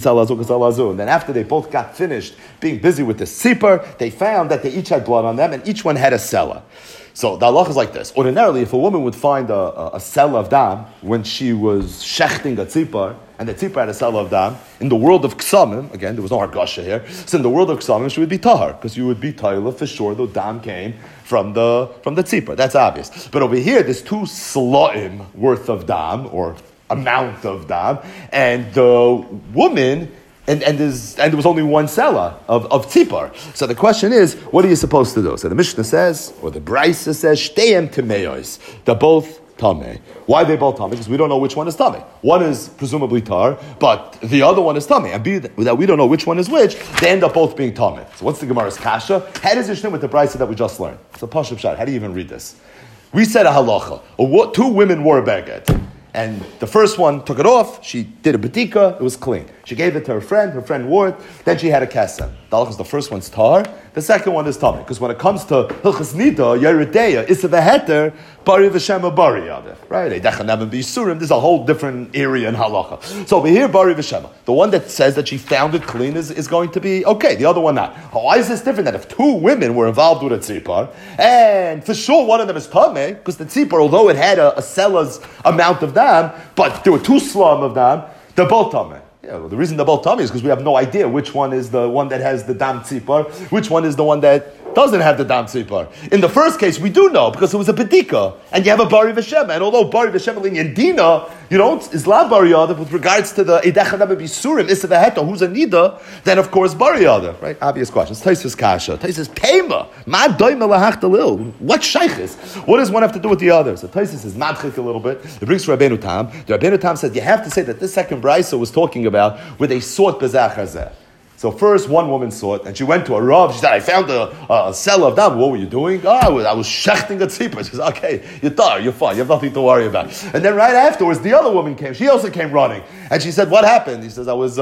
then after they both got finished being busy with the sipar, they found that they each had blood on them and each one had a sella. So the halach is like this. Ordinarily, if a woman would find a sella of dam when she was shechting a tzipar, and the tzipar had a sella of dam, in the world of ksamim, again, there was no hargasha here, so in the world of ksamim, she would be tahar, because you would be tahila for sure, the dam came from the tzipar. That's obvious. But over here, there's 2 sla'im worth of dam, or amount of dam, and the woman, and there was only 1 seller of tzipar. So the question is, what are you supposed to do? So the Mishnah says, or the Braisa says, shteim temeos. They're both tameh. Why are they both tameh? Because we don't know which one is tameh. One is presumably tar, but the other one is tameh. And that we don't know which one is which, they end up both being tameh. So what's the Gemara's kasha? How does it with the Braisa that we just learned? It's a pashut pshat. How do you even read this? We said a halacha. 2 women wore a baguette. And the first one took it off, she did a bedika, it was clean. She gave it to her friend wore it, then she had a kesem. The first one's tar, the second one is tameh. Because when it comes to hilchas nida, yeredeya, isav heter, bari v'shema bari yadif. Right? Eidechanam b'yisurim, there's a whole different area in halacha. So over here, bari v'shema. The one that says that she found it clean is going to be okay, the other one not. Why is this different? That if 2 women were involved with a tzipar, and for sure one of them is tameh, because the tzipar, although it had a seller's amount of dam, but there were 2 slum of dam, they're both tameh. Yeah, well, the reason they're both tameh is because we have no idea which one is the one that has the dam tzipar, which one is the one that doesn't have the dam tzipar. In the first case, we do know because it was a bedika, and you have a bari v'shema. And although bari v'shema in dina, is la bari yadav with regards to the idechadav b'surim isav heta, who's a nida, then of course bari yadav. Right? Obvious questions. Taisus kasha. Taisus pema. Ma doima lahachtalil. What shaykhis? What does one have to do with the other? So Taisus is madchik a little bit. It brings Rabbeinu Tam. The Rabbeinu Tam said you have to say that this second brisa was talking about where they sought bezach hazeh. So first, one woman saw it, and she went to a Rav. She said, I found a cell of dam. What were you doing? Oh, I was shechting a tzipah. She said, okay, you're fine. You have nothing to worry about. And then right afterwards, the other woman came. She also came running. And she said, what happened? He says, I was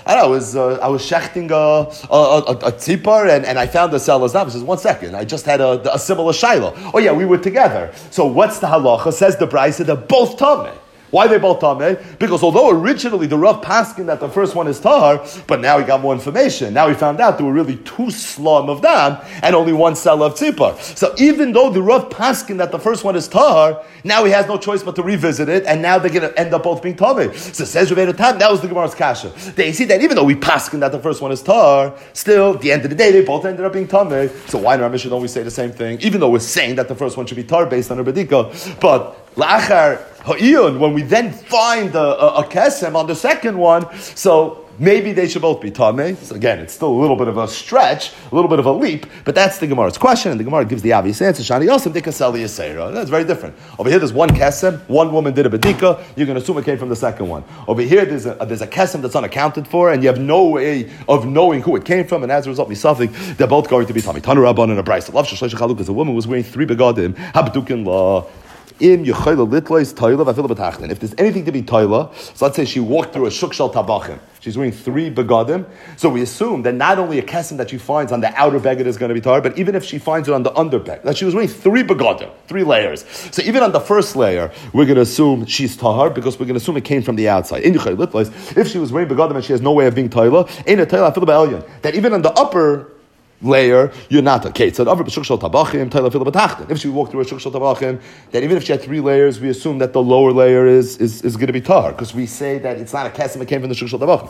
shechting a tzipah, and I found a cell of dam. He says, 1 second. I just had a similar shiloh. Oh yeah, we were together. So what's the halacha? Says the Braisa, they're both tameh. Why are they both tameh? Because although originally the Rav paskin that the first one is tahar, but now he got more information. Now he found out there were really 2 slum of dam and only 1 cell of tzipar. So even though the Rav paskin that the first one is tahar, now he has no choice but to revisit it, and now they're going to end up both being tameh. So says Rabbeinu Tam, that was the Gemara's kasha. They see that even though we paskin that the first one is tahar, still at the end of the day they both ended up being tameh. So why in our mission don't we say the same thing? Even though we're saying that the first one should be tahar based on a bedika, but la'achar When we then find a kesem on the second one, so maybe they should both be tamei. So again, it's still a little bit of a stretch, a little bit of a leap, but that's the Gemara's question, and the Gemara gives the obvious answer. Shani Yosem dikaseli yaseira. That's very different. Over here, there's one kesem, one woman did a bedika. You're going to assume it came from the second one. Over here, there's a kesem that's unaccounted for, and you have no way of knowing who it came from, and as a result, misafik, they're both going to be tamei. Tanu Rabban and a Brayso. Lav shloisha chalukas. A woman was wearing 3 begadim. Habdukin la. If there's anything to be toila, so let's say she walked through a shuk shel tabachim. She's wearing 3 begadim. So we assume that not only a kesem that she finds on the outer beged is going to be tar, but even if she finds it on the under beged, that she was wearing 3 begadim, 3 layers. So even on the first layer, we're going to assume she's tahar because we're going to assume it came from the outside. If she was wearing begadim and she has no way of being toila, ain't a toila afil ba'elyon. That even on the upper layer, you're not okay. So if she walked through a shuk shel tabachim, then even if she had 3 layers, we assume that the lower layer is going to be tar, because we say that it's not a kesem that came from the shuk shel tabachim.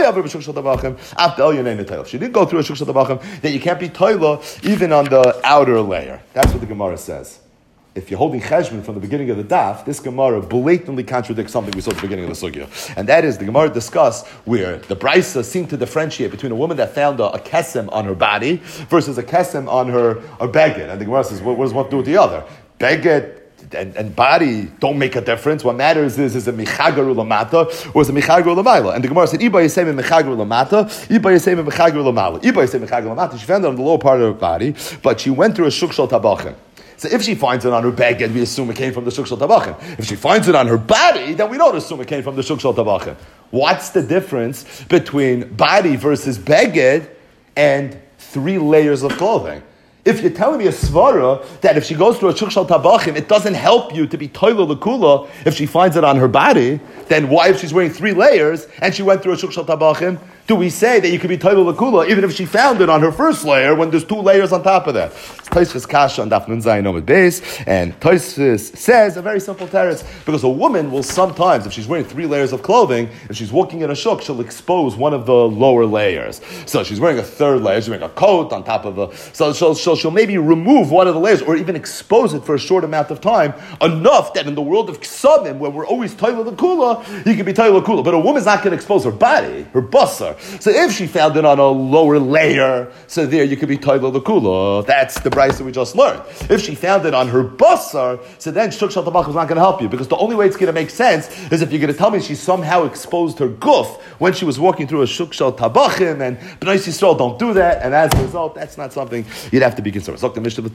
If she didn't go through a shuk shel tabachim, then you can't be toila even on the outer layer. That's what the Gemara says. If you're holding cheshbon from the beginning of the daf, this Gemara blatantly contradicts something we saw at the beginning of the sugya. And that is, the Gemara discussed where the Brisa seemed to differentiate between a woman that found a kesem on her body versus a kesem on her beged. And the Gemara says, what does one do with the other? Beged and body don't make a difference. What matters is it michagaru lamata or is it michagaru lamayla? And the Gemara said, Iba yisem michagaru lamata, Iba yisem michagaru lamala. Iba yisem michagaru lamata. She found it on the lower part of her body, but she went through a shuk shel tabachim. So if she finds it on her beged, we assume it came from the shuk shel tabachim. If she finds it on her body, then we don't assume it came from the shuk shel tabachim. What's the difference between body versus beged and 3 layers of clothing? If you're telling me a svara that if she goes through a shuk shel tabachim, it doesn't help you to be toila l'kula if she finds it on her body, then why, if she's wearing 3 layers and she went through a shuk shel tabachim, do we say that you could be toila l'kula even if she found it on her first layer when there's 2 layers on top of that? Tosfos Kasha on Daf Nun Zayin Omid Beis, and Tosfos says a very simple teretz, because a woman will sometimes, if she's wearing 3 layers of clothing, if she's walking in a shuk, she'll expose one of the lower layers. So she's wearing a 3rd layer, she's wearing a coat on top of a, so she'll maybe remove one of the layers or even expose it for a short amount of time, enough that in the world of Ksavim, where we're always toila l'kula, you can be toila l'kula. But a woman's not going to expose her body, her basar. So if she found it on a lower layer, so there you could be toila l'kula. That's the brayso we just learned. If she found it on her basar, so then shuk shel tabachim is not going to help you, because the only way it's going to make sense is if you're going to tell me she somehow exposed her guf when she was walking through a shuk shel tabachim, and Bnei Yisrael don't do that, and as a result, that's not something you'd have to be concerned with. When it comes to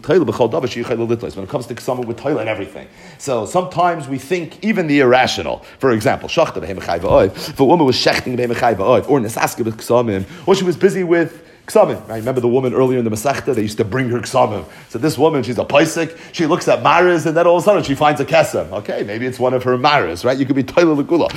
ksama with toilet and everything, so sometimes we think even the irrational. For example, if a woman was shechting or nesaska with ksamim, or she was busy with Ksamim. I remember the woman earlier in the Masechta, they used to bring her Ksamim. So this woman, she's a Paisik, she looks at Maris, and then all of a sudden she finds a Kesem. Okay, maybe it's one of her Maris, right? You could be Toila L'Kula.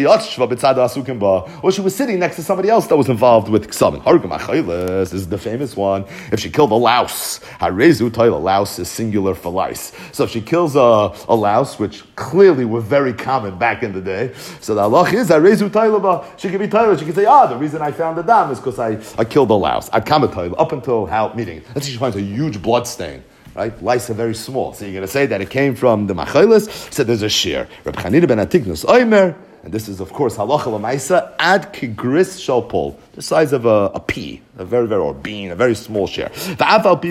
Or she was sitting next to somebody else that was involved with Ksamim. This is the famous one. If she killed a louse, Harezu Toila, louse is singular for lice. So if she kills a louse, which clearly were very common back in the day, so the halach is Harezu Toila, she could be Toila, she could say, the reason I found the dam is because I killed a louse. Up until how meeting. Let's say she finds a huge blood stain. Right? Lice are very small. So you're going to say that it came from the machilas. So there's a shear. Reb Chanina ben Atignus Oimer, and this is of course halacha l'maisa ad kigris shalpol, the size of a pea, a very or bean, a very small share. And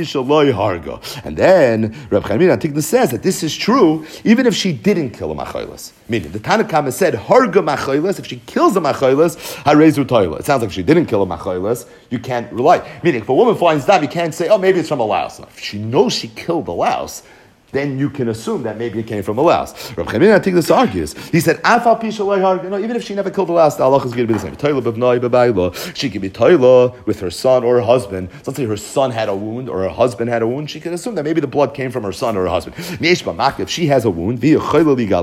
then Reb Chanina ben Atignus says that this is true even if she didn't kill a machilas. Meaning the Tanakhama said harga machilas. If she kills a machilas, harezu toila. It sounds like if she didn't kill a machilas, you can't rely. Meaning if a woman finds that, you can't say, maybe it's from a louse. If she knows she killed a louse, then you can assume that maybe it came from a louse. Reb Chanina, I think this argues. He said, even if she never killed a louse, the halach is going to be the same. She can be toila with her son or her husband. So let's say her son had a wound or her husband had a wound. She can assume that maybe the blood came from her son or her husband. If she has a wound, she has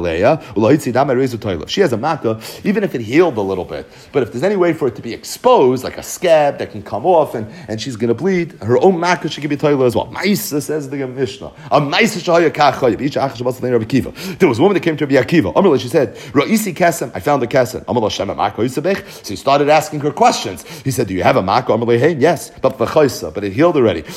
a makkah, even if it healed a little bit. But if there's any way for it to be exposed, like a scab that can come off and she's going to bleed, her own makkah, she can be toila as well. Maisa says the Mishnah. A maisa There was a woman that came to Rabbi Akiva. She said, Ra'isi kesem, I found a kesem. So he started asking her questions. He said, do you have a mako? Yes, but it healed already. Is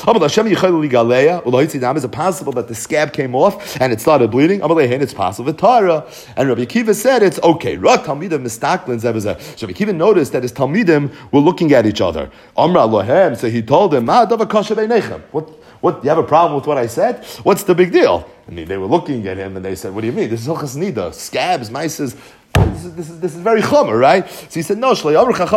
it possible that the scab came off and it started bleeding? It's possible. And Rabbi Akiva said it's okay. So Rabbi Akiva noticed that his Talmidim were looking at each other. So he told him, what, you have a problem with what I said? What's the big deal? They were looking at him and they said, what do you mean? This is Hilchas Nida, scabs, mices. This is very chomer, right? So he said, no, that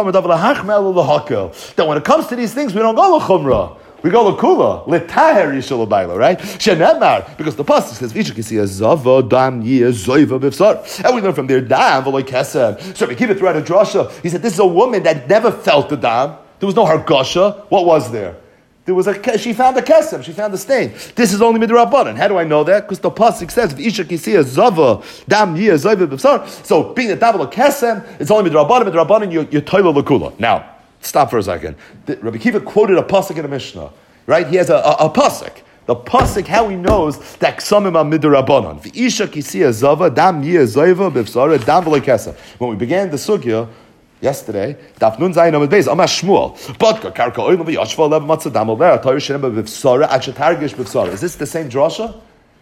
when it comes to these things, we don't go to chumrah. We go to kula, letaher yishul abayla, right? Shenemar, because the pasuk says, "V'ishak yisiyah zava dam yiyah zoiva b'fsar," and we learn from there dam v'loy kesem. So we keep it throughout a drasha. He said, "This is a woman that never felt the dam. There was no hargasha. What was there? There was she found a kesem. She found a stain. This is only midrabanan. How do I know that? Because the pasuk says, "V'ishak yisiyah zava dam yiyah zoiva b'fsar." So being a double kesem, it's only midrabanan. Midrabanan, you're toilet l'kula. Now. Stop for a second. Rabbi Akiva quoted a pasuk in a Mishnah, right? He has a pasuk. The pasuk, how he knows that ksamim are midrabanan. V'isha kisiyah zava dam yiyah zoiva b'fsara dam v'lo kesem. When we began the sugya yesterday, daf nun zayin amud beis amar Shmuel badka karka oilam v'yashva lev matzah dam olera toyer shenem b'fsara ad shetargish b'fsara. Is this the same drasha?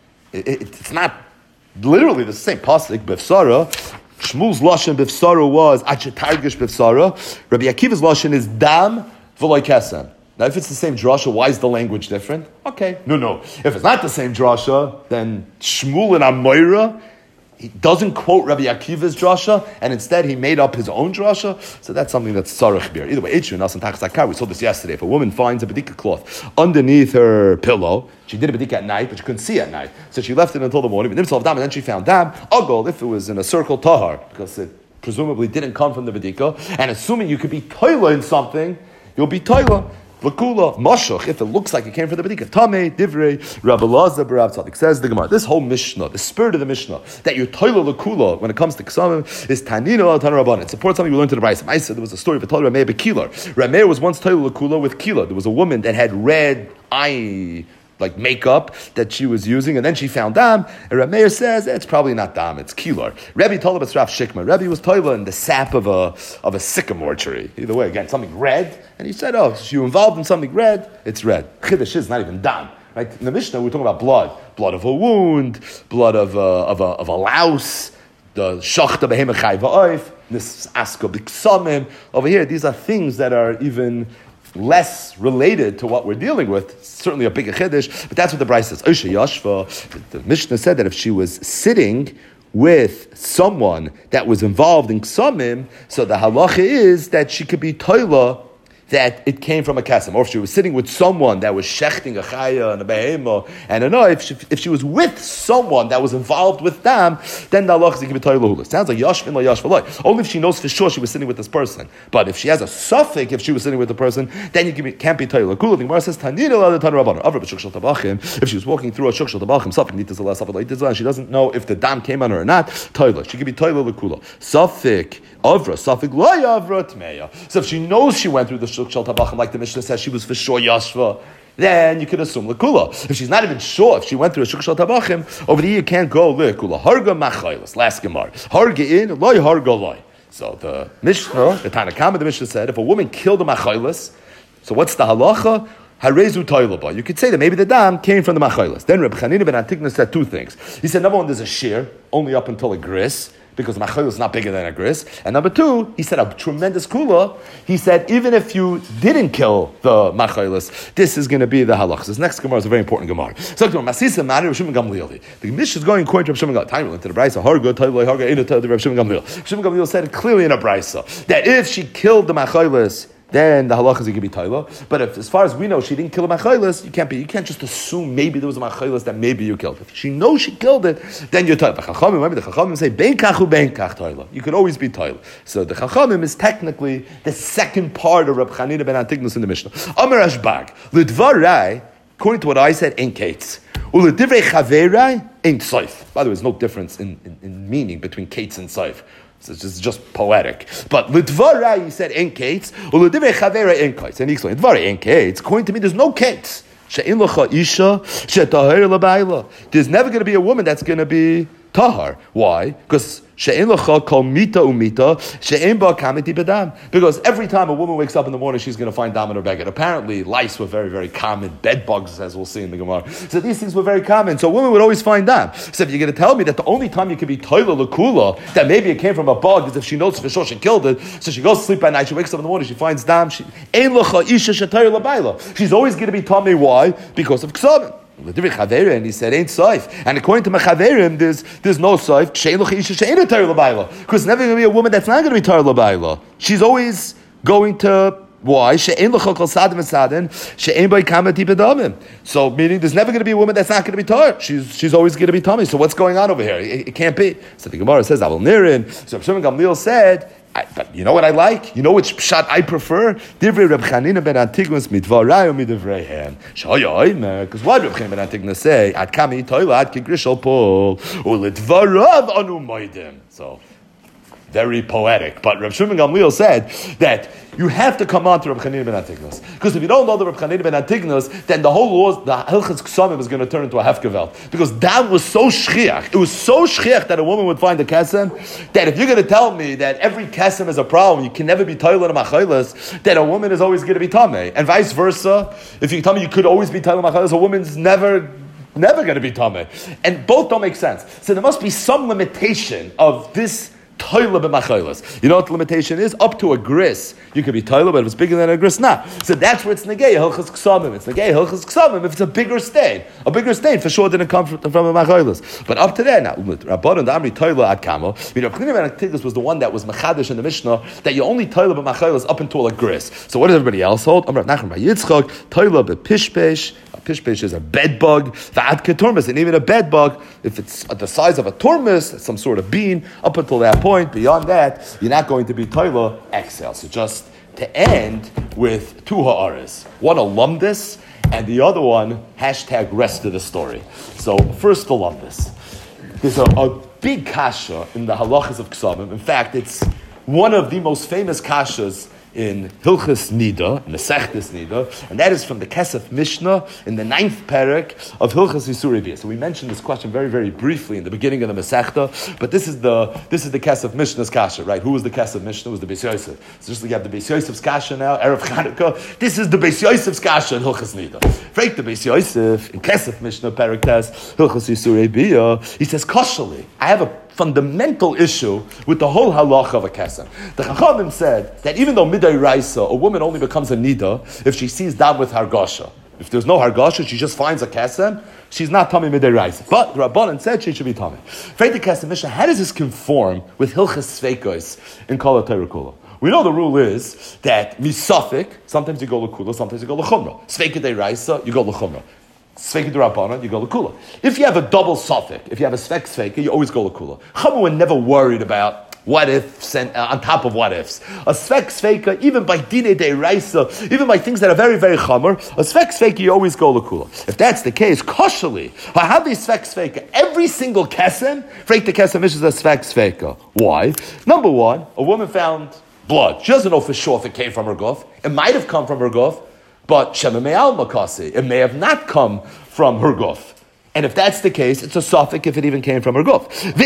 It's not literally the same pasuk b'fsara. Shmuel's lashon b'fsara was achetargish b'fsara. Rabbi Akiva's lashon is dam v'loy kesem. Now, if it's the same drasha, why is the language different? Okay, no. If it's not the same drasha, then Shmuel and Amoira, he doesn't quote Rabbi Akiva's drasha, and instead he made up his own drasha. So that's something that's sarich bir. Either way, we saw this yesterday. If a woman finds a bedika cloth underneath her pillow, she did a bedika at night, but she couldn't see at night, so she left it until the morning. And then she found dam. Agol, if it was in a circle tahar, because it presumably didn't come from the bedika, and assuming you could be toila in something, you'll be toila. Lakula, Mashach, if it looks like it came from the Bedika. Tameh, Divrei, Rabbi Lazar, Barav Tzadik, says the Gemara. This whole Mishnah, the spirit of the Mishnah, that you're toila lakula when it comes to Ksamim, is Tanina al Tanarabban. It supports something we learned in the Brayso. I said there was a story of a Torah Rameh Bekilar. Rameh was once toila lakula with Kila. There was a woman that had red eye, like makeup that she was using, and then she found dam, and Rameir says it's probably not dam, it's kilar. Rebbe told him it's Rav Shikma. Rebbe was toila in the sap of a sycamore tree. Either way, again, something red, and he said, oh, if you're involved in something red, it's red. Chiddush is not even dam. Right? In the Mishnah, we're talking about blood of a wound, blood of a louse, the shachta behema chai va'oif, this aska b'ksamim. Over here, these are things that are even less related to what we're dealing with. Certainly a bigger chiddush, but that's what the Brayso says. Osha Yashva, the Mishnah said that if she was sitting with someone that was involved in ksamim, so the halacha is that she could be toila that it came from a kasem. Or if she was sitting with someone that was shechting a chaya and a behema and a knife, if she was with someone that was involved with them, then the halacha is going to be toila hula. Sounds like yashvin la yashvaloi. Only if she knows for sure she was sitting with this person. But if she has a suffix, if she was sitting with the person, then you can't be toila hula. The Gemara says tanina la the tanarabana. Avra b'shukshal tabachim. If she was walking through a shukshal tabachim, suffix nitas la suffix la and she doesn't know if the dam came on her or not, toila. She could be toila l'kula. Suffix avra, suffix la avra tmeya. So if she knows she went through the shukshal tabachim, like the Mishnah says, she was for sure yashva, then you could assume l'kula. If she's not even sure, if she went through a shukshal tabachim, over here you can't go l'kula. Harga machaylas. Last Gemara. Harga in, loy harga loy. So the Mishnah, the Tanakama, the Mishnah said, if a woman killed a machaylas, so what's the halacha? Harezu toilaba. You could say that maybe the dam came from the machaylas. Then Reb Chanina ben Antigna said two things. He said, number one, there's a shear, only up until a gris, because the machaylas is not bigger than a gris. And number two, he said a tremendous kula. He said, even if you didn't kill the machaylas, this is going to be the halachas. This next Gemara is a very important Gemara. So the Mishnah is going according to Rav Shimon Gamliel. Time into the Brayso. Harga toilay harga ina toilay Rav Shimon Gamliel. Rav Shimon Gamliel said it clearly in a Brayso that if she killed the machaylas, then the halacha is going to be toila. But if, as far as we know, she didn't kill a machaylas, you can't just assume maybe there was a machaylas that maybe you killed. If she knows she killed it, then you're toila. The chachamim say ben kach u ben kach toila. You could always be toila. So the chachamim is technically the second part of Reb Chanina ben Antignus in the Mishnah. Amar Ashbag l'dvarai, according to what I said, ain't kates. U'l'divrei chaverai ain't soif. By the way, there's no difference in meaning between kates and soif. So it's just poetic. But l'dvarai, he said, en kates, or l'divrei chavera en kates. And he explained, dvarai en kates, according to me, there's no kates. She'in lecha isha she'tahir labayla. There's never going to be a woman that's going to be tahar. Why? Because she'en lecha kol mita umita she'en ba kamiti bedam. Because every time a woman wakes up in the morning, she's going to find dam in her beged. Apparently, lice were very, very common. Bed bugs, as we'll see in the Gemara. So these things were very common. So a woman would always find dam. So if you're going to tell me that the only time you can be toila lekula, that maybe it came from a bug, is if she knows for sure she killed it. So she goes to sleep at night. She wakes up in the morning. She finds dam. She's always going to be tummy. Why? Because of ksavim. And he said, ain't saif. And according to Mechaverim, there's no saif. Because never going to be a woman that's not going to be tar labayla. She's always going to, why? So meaning there's never going to be a woman that's not going to be tar. She's always going to be tummy. So what's going on over here? It can't be. So the Gemara says, Avol Nirin. So Shimon Gamliel said, but you know what I like? You know which pshat I prefer? Divrei Reb Chanina ben Antigonus mitvarai or midivreihem. Shoyoymer. Because what Reb Chanina ben Antigonus say? Ad kami toila ad kigrishal pol ulidvarav anu moedim. So very poetic. But Reb Shimon Gamliel said that you have to come on to Reb Chanina ben Antigonus. Because if you don't know the Reb Chanina ben Antigonus, then the whole law, the Hilchas Ksomim is going to turn into a hefgevelt. Because that was so shchiach. It was so shchiach that a woman would find a kesem, that if you're going to tell me that every kesem is a problem, you can never be toilet machaylas, that a woman is always going to be tameh. And vice versa, if you tell me you could always be toilet machaylas, a woman's never going to be tameh. And both don't make sense. So there must be some limitation of this toilet b'machaylas. You know what the limitation is? Up to a gris, you could be toilet, but if it's bigger than a gris, not. So that's where it's negay hilchas ksavim. It's negay hilchas ksavim if it's a bigger stain. A bigger stain for sure didn't come from a machaylas. But up to there now, Rabbanan Damri toilet ad kamo. Reb Chanina ben Antigonus was the one that was machadish in the Mishnah that you only toilet b'machaylas up until a gris. So what does everybody else hold? Amrav Nachman bar Yitzchak toilet b'pishpesh. Pishpesh is a bed bug, va'ad keturmis, and even a bed bug, if it's the size of a turmis, some sort of bean, up until that point, beyond that, you're not going to be toila exhale. So just to end with two ha'aras, one a lumdis, and the other one, hashtag rest of the story. So first the lumdis. There's a big kasha in the halachas of Ksavim. In fact, it's one of the most famous kashas in Hilchas Nida, in the Sechtes Nida, and that is from the Kesef Mishnah in the 9th parak of Hilchas Yisur Biyah. So we mentioned this question very, very briefly in the beginning of the Masechta, but this is the Kesef Mishnah's kasha, right? Who was the Kesef Mishnah? It was the Beis Yosef. So just like you have the Beis Yosef's kasha now, Erev Chanukah, this is the Beis Yosef's kasha in Hilchas Nida. Break the Beis Yosef in Kesef Mishnah parak Tes Hilchas Yisur Biyah. He says, "Koshali, I have a fundamental issue with the whole halacha of a kesem." The Chachamim said that even though midday raisa, a woman only becomes a nida if she sees dam with hargasha. If there's no hargasha, she just finds a kesem, she's not tummy midday raisa. But the Rabbanan said she should be tummy. Freit the kesem Mishnah, how does this conform with hilchas sveikos in kol Torah kula? We know the rule is that misafik, sometimes you go lekula, sometimes you go lechumra. Sveika de raisa, you go lechumra. Sveika d'Rabbanan, you go l'kula. If you have a double suffix, if you have a svek sveika, you always go l'kula. Chachamim were never worried about what ifs and on top of what ifs. A svek sveika, even by dine de raisa, even by things that are very, very chamer, a svek sveika, you always go l'kula. If that's the case, koshali, I have these svek sveika. Every single kesem, freik the kesem is a svek sveika. Why? Number one, a woman found blood. She doesn't know for sure if it came from her guf. It might have come from her guf. But Shema Me'al Makasi, it may have not come from her guf. And if that's the case, it's a suffix if it even came from her guf.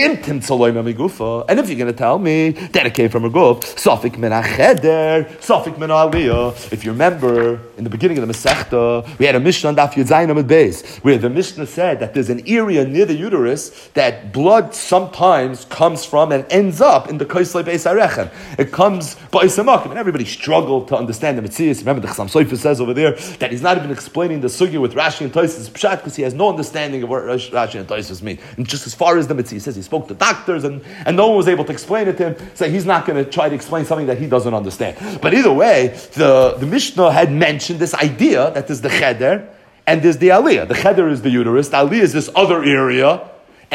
And if you're going to tell me that it came from her guf, suffix min ha'cheder, suffix min ha'aliyah. If you remember, in the beginning of the Masechta, we had a Mishnah on Daf Yud Zayin Amud Beis, where the Mishnah said that there's an area near the uterus that blood sometimes comes from and ends up in the Koslei Beis HaRechem. It comes by Isamakim, and everybody struggled to understand the Metzias. Remember, the Chassam Sofer says over there that he's not even explaining the sugya with Rashi and Tosfos Pshat because he has no understanding of what Rashi and Tosfos mean. And just as far as the Mitzvah, he says he spoke to doctors and no one was able to explain it to him, so he's not going to try to explain something that he doesn't understand. But either way, the Mishnah had mentioned this idea that there's the cheder and there's the aliyah. The cheder is the uterus, the aliyah is this other area, and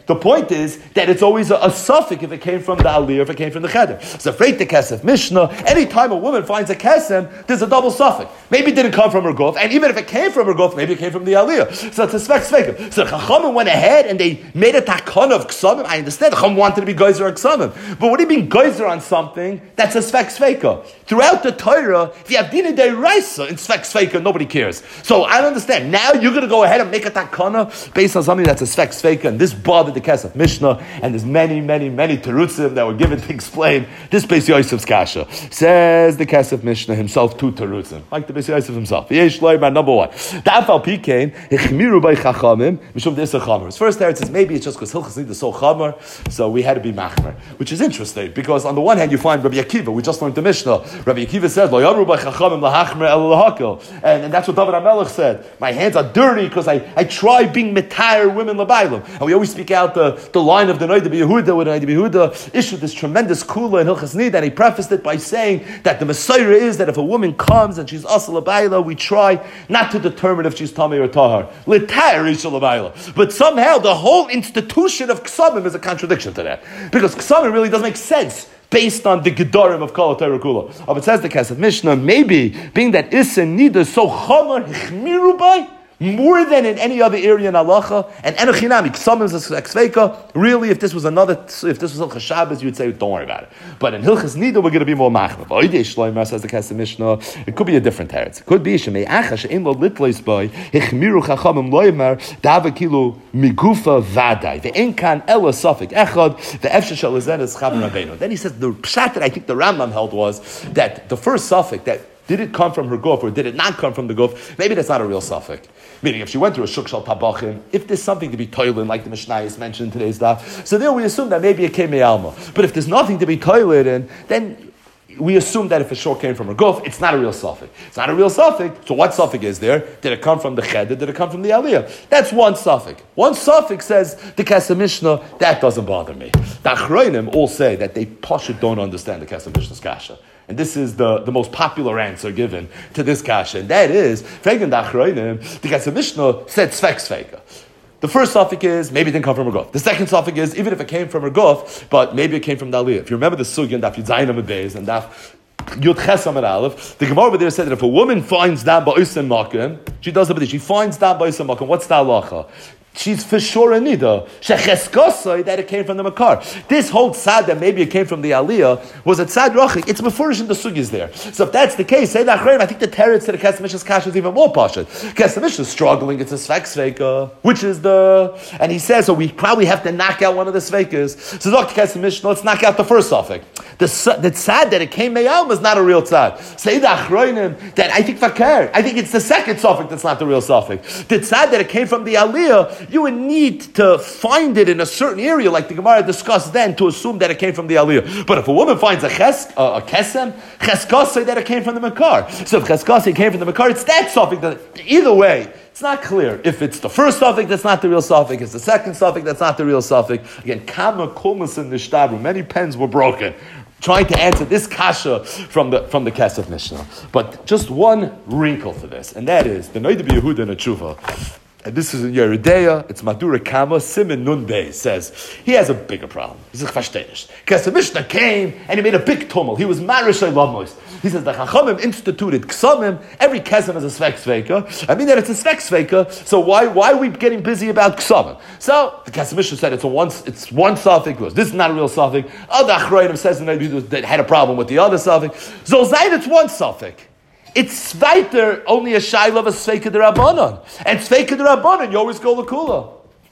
The point is that it's always a suffix if it came from the aliyah, if it came from the cheder. So afraid the kesef mishnah, anytime a woman finds a kesem, there's a double suffix. Maybe it didn't come from her guf, and even if it came from her guf, maybe it came from the aliyah. So it's a svek. So Chachamim went ahead and they made a takana of ksamim. I understand Chachamim wanted to be geyser on ksamim, but what do you mean geyser on something that's a svek? Throughout the Torah, if you have dina deiraisa in svek, nobody cares. So I don't understand. Now you're going to go ahead and make a takana based on something that's a svek, and this bothered the kesef mishnah, and there's many terutzim that were given to explain this Beis Yosef's kasha. Says the kesef mishnah himself two terutzim, like the Beis Yosef himself. Yesh loyman number one. Da'afal pikein hichmiru by chachamim mishum d'isa chamer. His first teretz says maybe it's just because Hilchos Nida is so chamer, so we had to be machmer, which is interesting because on the one hand you find Rabbi Akiva. We just learned the mishnah. Rabbi Akiva said lo yamru by chachamim lahachmer el lahakil, and that's what David HaMelech said. My hands are dirty because I try being metayr women labailim, and we always speak out the line of the Noida B'Yehuda, when Noida B'Yehuda issued this tremendous kula in Hilchos Nida, and he prefaced it by saying that the Messiah is that if a woman comes and she's asal labaila, we try not to determine if she's tamei or tahar. L'tayr isha labaila. But somehow the whole institution of ksamim is a contradiction to that, because ksamim really doesn't make sense based on the gedarim of Kol HaTorah Kula. But it says the Kesef Mishnah, maybe being that Issa Nida is so chomer hichmiru by more than in any other area in halacha, and enochinami ksamim is a ksveika. Really, if this was Hilchas Shabbos, you would say don't worry about it. But in Hilchas Nida, we're going to be more machmer. Oidei Shloimar says the Kesef Mishnah, it could be a different teretz. It could be shemei acha she'im lo litleis by hichmiru chachamim loymer davakilu migufa vaday ve'en kan ela safik echad ve'efshe shalazen is chaver rabbeinu. Then he says the pshat that I think the Rambam held was that the first suffix that did it come from her guf or did it not come from the guf? Maybe that's not a real suffix. Meaning, if she went through a shuk shal tabachim, if there's something to be toilet, like the Mishnayos mentioned in today's daf, so there we assume that maybe it came me'alma. But if there's nothing to be toilet in, then we assume that if a shuk came from her guf, it's not a real suffix. It's not a real suffix. So what suffix is there? Did it come from the cheder? Did it come from the aliyah? That's one suffix. One suffix says the Kesef Mishnah, that doesn't bother me. The Achronim all say that they pashut don't understand the Kesef Mishnah's kasha. And this is the most popular answer given to this kasha. And that is, Fegen Dachroinim, the Kesef Mishnah said Sveka. The first suffix is, maybe it didn't come from a guf. The second suffix is, even if it came from a guf, but maybe it came from the aliyah. If you remember the sugya in Daf Yud Zayin Amud Beis and Daf Yud Ches Amud Aleph, the Gemara over there said that if a woman finds dam ba'usim makim, she does the she finds dam ba'usim makim, what's the halacha? She's for sure a nida. Shecheskosai, that it came from the makar. This whole tzad that maybe it came from the aliyah was a tzad rachik. It's mefurish in the sugyas there. So if that's the case, say that I think the teretz to the Kesef Mishnah's kasha is even more pashat. Kesef Mishnah is struggling. It's a svek sveika, which is and he says, so we probably have to knock out one of the sveikas. So Dr. Kesef Mishnah, let's knock out the first suffix. The tzad that it came meyalma is not a real tzad. Say the achroinim that I think fakir. I think it's the second suffix that's not the real suffix. The tzad that it came from the aliyah, you would need to find it in a certain area, like the Gemara discussed then, to assume that it came from the aliyah. But if a woman finds a kesem, cheskasei, that it came from the makar. So if cheskasei came from the makar, it's that suffix. Either way, it's not clear. If it's the first suffix, that's not the real suffix. It's the second suffix, that's not the real suffix. Again, kama kulmas in nishtabru. Many pens were broken trying to answer this kasha from the Kesef Mishnah. But just one wrinkle for this, and that is the Noida B'Yehuda and a tshuva. And this is in Yeridea, it's Madura Kama, Simon Nun Bey says, he has a bigger problem. He says, because the Mishnah came and he made a big tumult. He was Marish Lavmois. He says, the Chachamim instituted Ksamim, every Kesem is a Svek Sveika. I mean that it's a Svek Sveika, so why are we getting busy about Ksamim? So, the Kesef Mishnah said it's one suffix, this is not a real suffix. Other Achroinim says that had a problem with the other suffix. Zolzayin, it's one suffix. It's weiter only a shayla of a Sveika d'Rabbanan. And Sveika d'Rabbanan, you always go l'kula.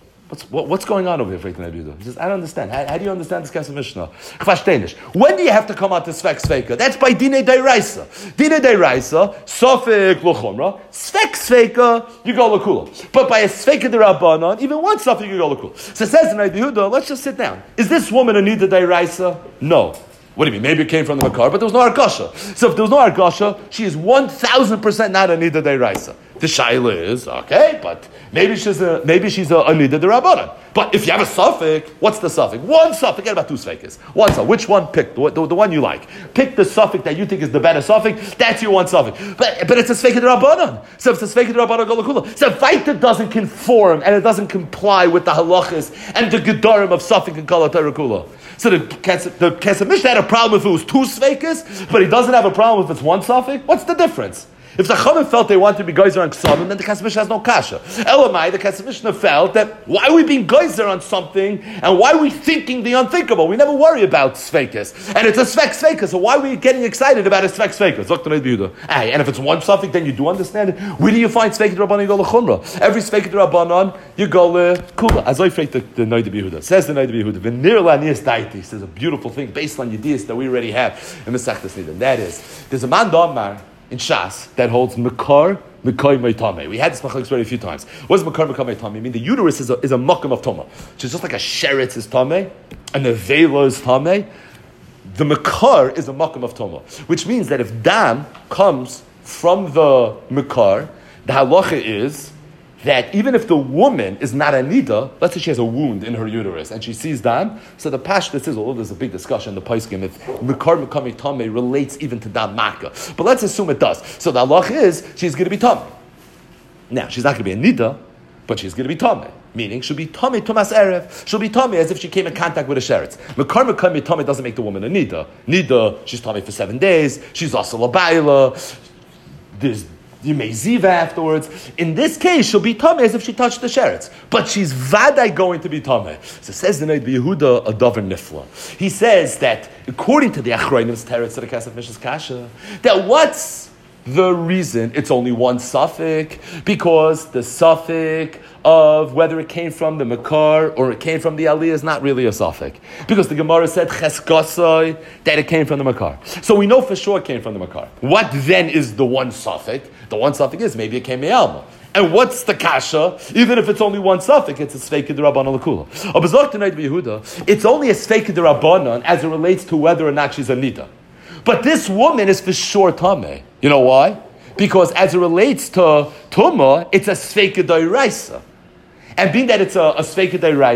What's going on over here, Freik Nebuda? He says, I don't understand. How do you understand this Kesef Mishnah? When do you have to come out to Sveika? That's by Dine Deiraisa. Dine Deiraisa, Sofik l'chumra, Sveika, you go l'kula. But by a Sveika d'Rabbanan, even one Sofik, you go l'kula. So it says in Yehuda, let's just sit down. Is this woman a Nida Deiraisa? No. What do you mean? Maybe it came from the makar, but there was no arkasha. So if there was no arkasha, she is 1,000% not a nida deiraisa. The shaila is, okay, but maybe she's a nida d'Rabbanan. But if you have a suffix, what's the suffix? One suffix. Forget about two suffixes. One suffix. Which one? Pick the one you like. Pick the suffix that you think is the better suffix. That's your one suffix. But it's a sveika d'Rabbanan. So if it's a sveika d'Rabbanan, go l'kula. So if Vaita doesn't conform and it doesn't comply with the halachas and the gedarim of suffix and kala kula. So the Kesef Mishnah had a problem if it was two sveikas, but he doesn't have a problem if it's one suffix. What's the difference? If the Chachamim felt they wanted to be geyser on Ksavim, then the Kesef Mishnah has no kasha. Elamai, the Kesef Mishnah felt that why are we being geyser on something and why are we thinking the unthinkable? We never worry about sveikas. And it's a svek, so why are we getting excited about a svek? Look, and if it's one suffix, then you do understand it. Where do you find svek d'Rabbanan? You go l'chumra. Every svek d'Rabbanan, you go l'kula. As I fake the Noida B'Yehuda. Says the Noida B'Yehuda, V'nir la'niyas daiti, says a beautiful thing based on Yediyas that we already have in Masechtas Nida. That is, there's a man Damar in Shas that holds Mekar, Mekai Meitame. We had this machlokes already a few times. What does Mekar, Mekai Meitame mean? The uterus is a makam of Toma. So it's just like a sheretz is Tame, and the vela is Tame. The Mekar is a makam of Toma, which means that if dam comes from the Mekar, the halacha is that even if the woman is not a nida, let's say she has a wound in her uterus and she sees dam, so the pashtus is, although there's a big discussion in the Paiskim if Mekar Mekami Tameh relates even to dam Maka. But let's assume it does. So the halach is she's going to be Tameh. Now, she's not going to be a nida, but she's going to be Tameh. Meaning, she'll be Tameh Tumas Erev. She'll be Tameh as if she came in contact with a sheretz. Mekar Mekami Tameh doesn't make the woman a nida. Nida, she's Tameh for 7 days. She's also labayla. There's you may ziva afterwards. In this case, she'll be tameh as if she touched the sheretz, but she's vaday going to be tameh. So says the Noid Yehuda a davar nifla. He says that according to the Achrayim's teretz to the Kesef Mishnah's kasha, that what's the reason it's only one suffix? Because the suffix of whether it came from the Mekar or it came from the Aliyah is not really a suffix. Because the Gemara said cheskasai that it came from the Mekar. So we know for sure it came from the Mekar. What then is the one suffix? The one suffix is maybe it came me'alma. And what's the kasha? Even if it's only one suffix, it's a sveika d'Rabbanan l'kula. It's only a sveika d'Rabbanan as it relates to whether or not she's a nida. But this woman is for sure tameh. You know why? Because as it relates to tumah, it's a sveika d'oraisa. And being that it's a sveika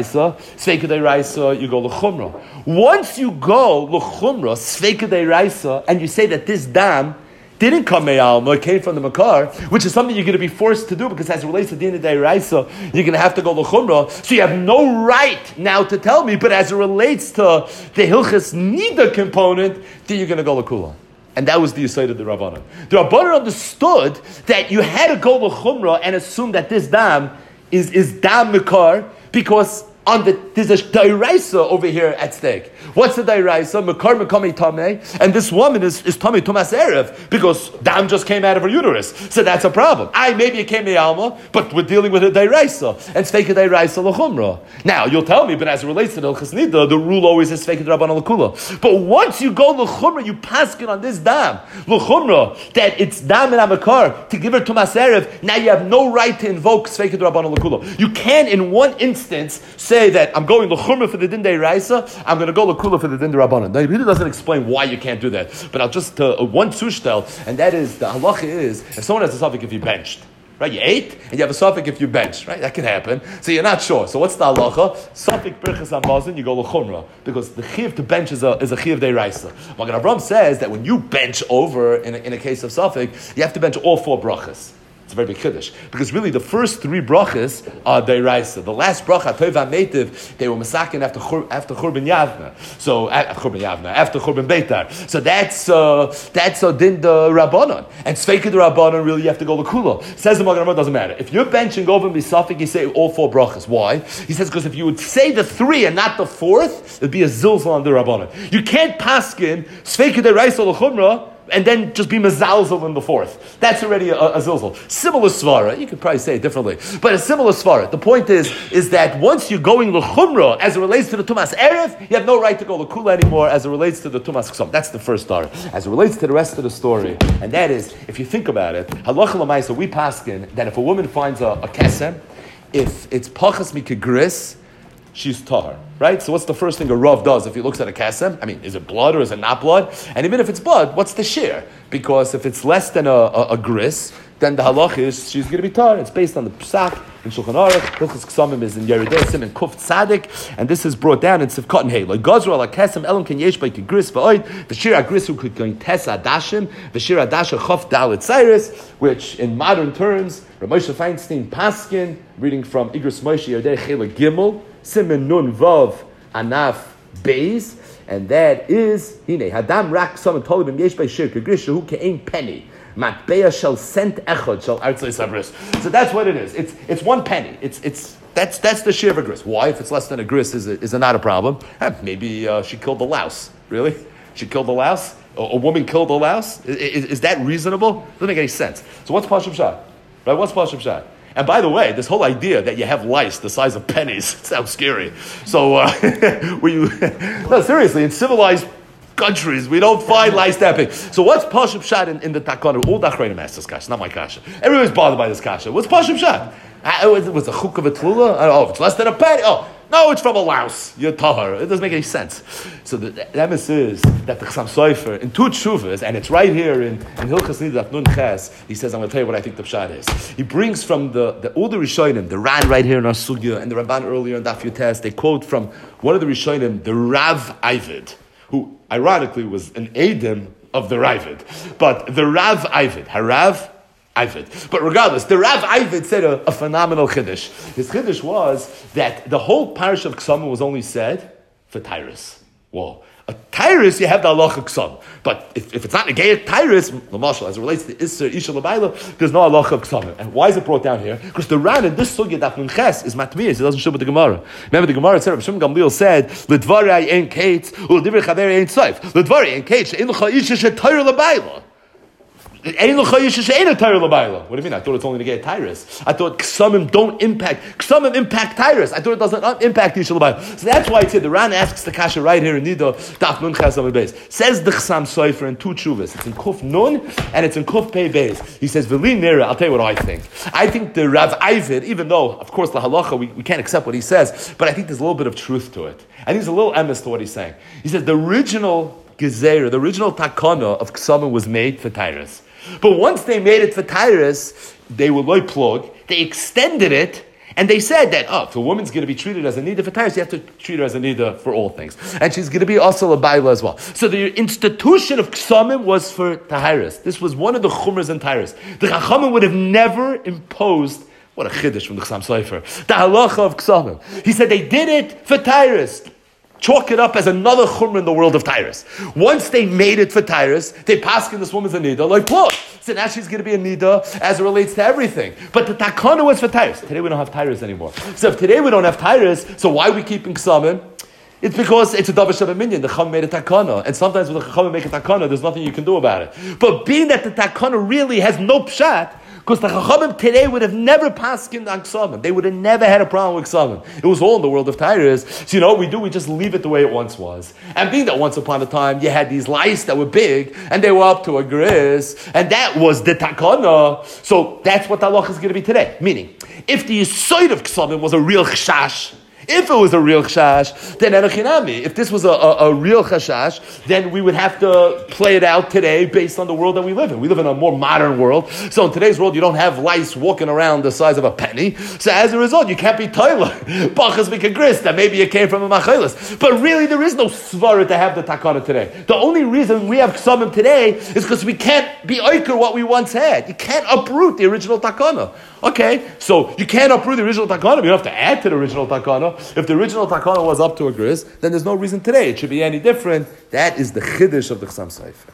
d'oraisa, you go l'chumra. Once you go l'chumra, sveika d'oraisa, and you say that this dam didn't come me'alma, it came from the Makar, which is something you're going to be forced to do because as it relates to Dina D'Oraisa, you're going to have to go l'chumra. So you have no right now to tell me, but as it relates to the Hilchas Nida component, then you're going to go l'kula. And that was the Yisayid of the Rabbanan. The Rabbanan understood that you had to go l'chumra and assume that this dam is dam Makar because there's a dairaisa over here at stake. What's the dairaisa? Mekar mekami tameh, and this woman is tameh tumas erev because dam just came out of her uterus. So that's a problem. Maybe it came me'alma, but we're dealing with a dairaisa and sveika dairaisa l'chumra. Now you'll tell me, but as it relates to the Hilchas Nida, the rule always is sveika d'Rabbanan l'kula. But once you go l'chumra, you paskin on this dam l'chumra that it's dam and amakar to give her tumas erev. Now you have no right to invoke sveika d'Rabbanan l'kula. You can, in one instance, say that I'm going l'chumra for the din de'iraisa, I'm going to go l'kula for the din de'rabbanan. Now, he really doesn't explain why you can't do that. But I'll just one tushtel, and that is the halacha is if someone has a suffix if you benched. Right, you ate and you have a suffix if you bench. Right, that can happen. So you're not sure. So what's the halacha? Suffix birchas amazon, you go l'chumra because the chiv to bench is a chiv deiraisa. Magen Avraham says that when you bench over in a case of suffix, you have to bench all 4 brachas. It's a very big kiddush because really the first 3 brachas are deiraisa. The last bracha, Tova Meitiv, they were masakin after Churban Yavna. So after Churban Beitar. So that's a din the Rabbanon. And Sveika the Rabbanon really you have to go l'kula. Says the Magen Avraham, doesn't matter. If you're benching over misafik, you say all 4 brachas. Why? He says because if you would say the 3 and not the 4th, it'd be a zilzal on the Rabbanon. You can't paskin Sveika the Raisa l'chumra and then just be mezalzel in the 4th. That's already a zilzal. Similar svara, you could probably say it differently, but a similar svara. The point is that once you're going l'chumra as it relates to the tumas erev, you have no right to go l'kula anymore as it relates to the tumas ksom. That's the first story. As it relates to the rest of the story, and that is, if you think about it, halacha l'maisa, we paskin that if a woman finds a kesem, if it's pachas mikegris, she's tahar, right? So what's the first thing a Rav does if he looks at a kasem? I mean, is it blood or is it not blood? And even if it's blood, what's the shear? Because if it's less than a gris, then the halach is she's going to be tar. It's based on the psak in Shulchan Aruch. Hilchos Ksamim is in Yeridei Siman Kuf Tzadik, and this is brought down in Sivkot and Hey. Like Gazra ala Kesem Elam Ken Yesh by Kigris Va'oid V'Shir Agris who could going Tes Adashim V'Shir Adasha Chof Dalet Cyrus, which in modern terms Rav Moshe Feinstein Paskin, reading from Igros Moshe Yeridei Chela Gimel Siman Nun Vav Anaf Beis, and that is Hine Hadam Rak Ksamim Tolibim Yesh by Shir Kigris Shehu Ke'ein Penny. Matbeya shall sent echad shall artzei sabris. So that's what it is. It's 1 penny. That's the share of a gris. Why? If it's less than a gris, is it not a problem? Maybe she killed the louse. Really? She killed the louse? A woman killed the louse? Is that reasonable? Doesn't make any sense. So what's Pashim Shad? Right? What's Pashim Shad? And by the way, this whole idea that you have lice the size of pennies sounds scary. So no, seriously, in civilized countries, we don't find lice that big. So what's Pashim Shad in the Takana? All the Achrayim ask this kasha, not my kasha. Everybody's bothered by this kasha. What's Pashim Shad? Was a chuk of a tlula? Oh, it's less than a penny. Oh, no, it's from a louse. You're tahar. It doesn't make any sense. So the emes is that the Chassam Sofer in two tshuvas, and it's right here in Hilchas Nidaf Nun Ches, he says, I'm going to tell you what I think the pshat is. He brings from the older Rishonim, the Ran right here in our sugya, and the Ramban earlier in Daf Yotes, they quote from one of the Rishonim, the Rav Ivid, who ironically was an Eidim of the Ravid. But the Rav Ivid, Harav Ivid. But regardless, the Rav Ivid said a phenomenal chiddush. His chiddush was that the whole parish of Ksamim was only said for Tyrus. Whoa. A Tyrus, you have the halacha Ksam. But if it's not negayat Tyrus, the marshal, as it relates to Isser, Isha Labayla, there's no halacha Ksam. And why is it brought down here? Because the Ran in this sugya, Daf Nun Ches, is matmiyas. It doesn't show with the Gemara. Remember, the Gemara said, Rav Shimon Gamliel said, L'dvarei ein kate, u'l'divrei chaveri ein tzayf. L'dvarei ein kate, she'en l'cha isha she'tayr Labayla. What do you mean? I thought it's only to get Tyrus. I thought Ksamim don't impact. Ksamim impact Tyrus. I thought it doesn't impact Yishal Bayil. So that's why I said the Ran asks the kasha right here in Nido, Daf Nun Ches Amud Beis. Says the Chassam Sofer in two tshuvas. It's in Kuf Nun and it's in Kuf Pei Beis. He says, V'li Nira, I'll tell you what I think. I think the Rav Ivid, even though, of course, the halacha, we can't accept what he says, but I think there's a little bit of truth to it. I think there's a little emes to what he's saying. He says the original Gezeira, the original takana of Ksamim was made for Tyrus. But once they made it for Tyrus, they were loy plug, they extended it, and they said that, if a woman's going to be treated as a nida for Tyrus, you have to treat her as a nida for all things. And she's going to be also a baila as well. So the institution of Ksamim was for Tyrus. This was one of the chumras in Tyrus. The Chachamim would have never imposed, what a chiddush from the Chassam Sofer, the halacha of Ksamim. He said they did it for Tyrus. Chalk it up as another chumrah in the world of Tyrus. Once they made it for Tyrus, they paskin this woman's a nida, like plug. So now she's going to be a nida as it relates to everything. But the takana was for Tyrus. Today we don't have Tyrus anymore. So if today we don't have Tyrus, so why are we keeping Ksamim? It's because it's a davar shava minyan. The chacham made a takana, and sometimes when the chacham make a takana, there's nothing you can do about it. But being that the takana really has no pshat, because the Chachamim today would have never paskined on Ksamim. They would have never had a problem with Ksamim. It was all in the world of Tyrus. So you know what we do? We just leave it the way it once was. And being that once upon a time, you had these lice that were big, and they were up to a gris, and that was the takana. So that's what the halacha is going to be today. Meaning, if the yisoid of Ksamim was a real chashash, if it was a real chashash, then enochinami. If this was a real chashash, then we would have to play it out today based on the world that we live in. We live in a more modern world. So in today's world, you don't have lice walking around the size of a penny. So as a result, you can't be toiler. Bachas mikagris, that maybe it came from a machelis. But really, there is no svara to have the takana today. The only reason we have ksamim today is because we can't be oiker what we once had. You can't uproot the original takana. Okay, so you can't uproot the original takana, but you don't have to add to the original takana. If the original takana was up to a gris, then there's no reason today it should be any different. That is the chiddush of the Chassam Sofer.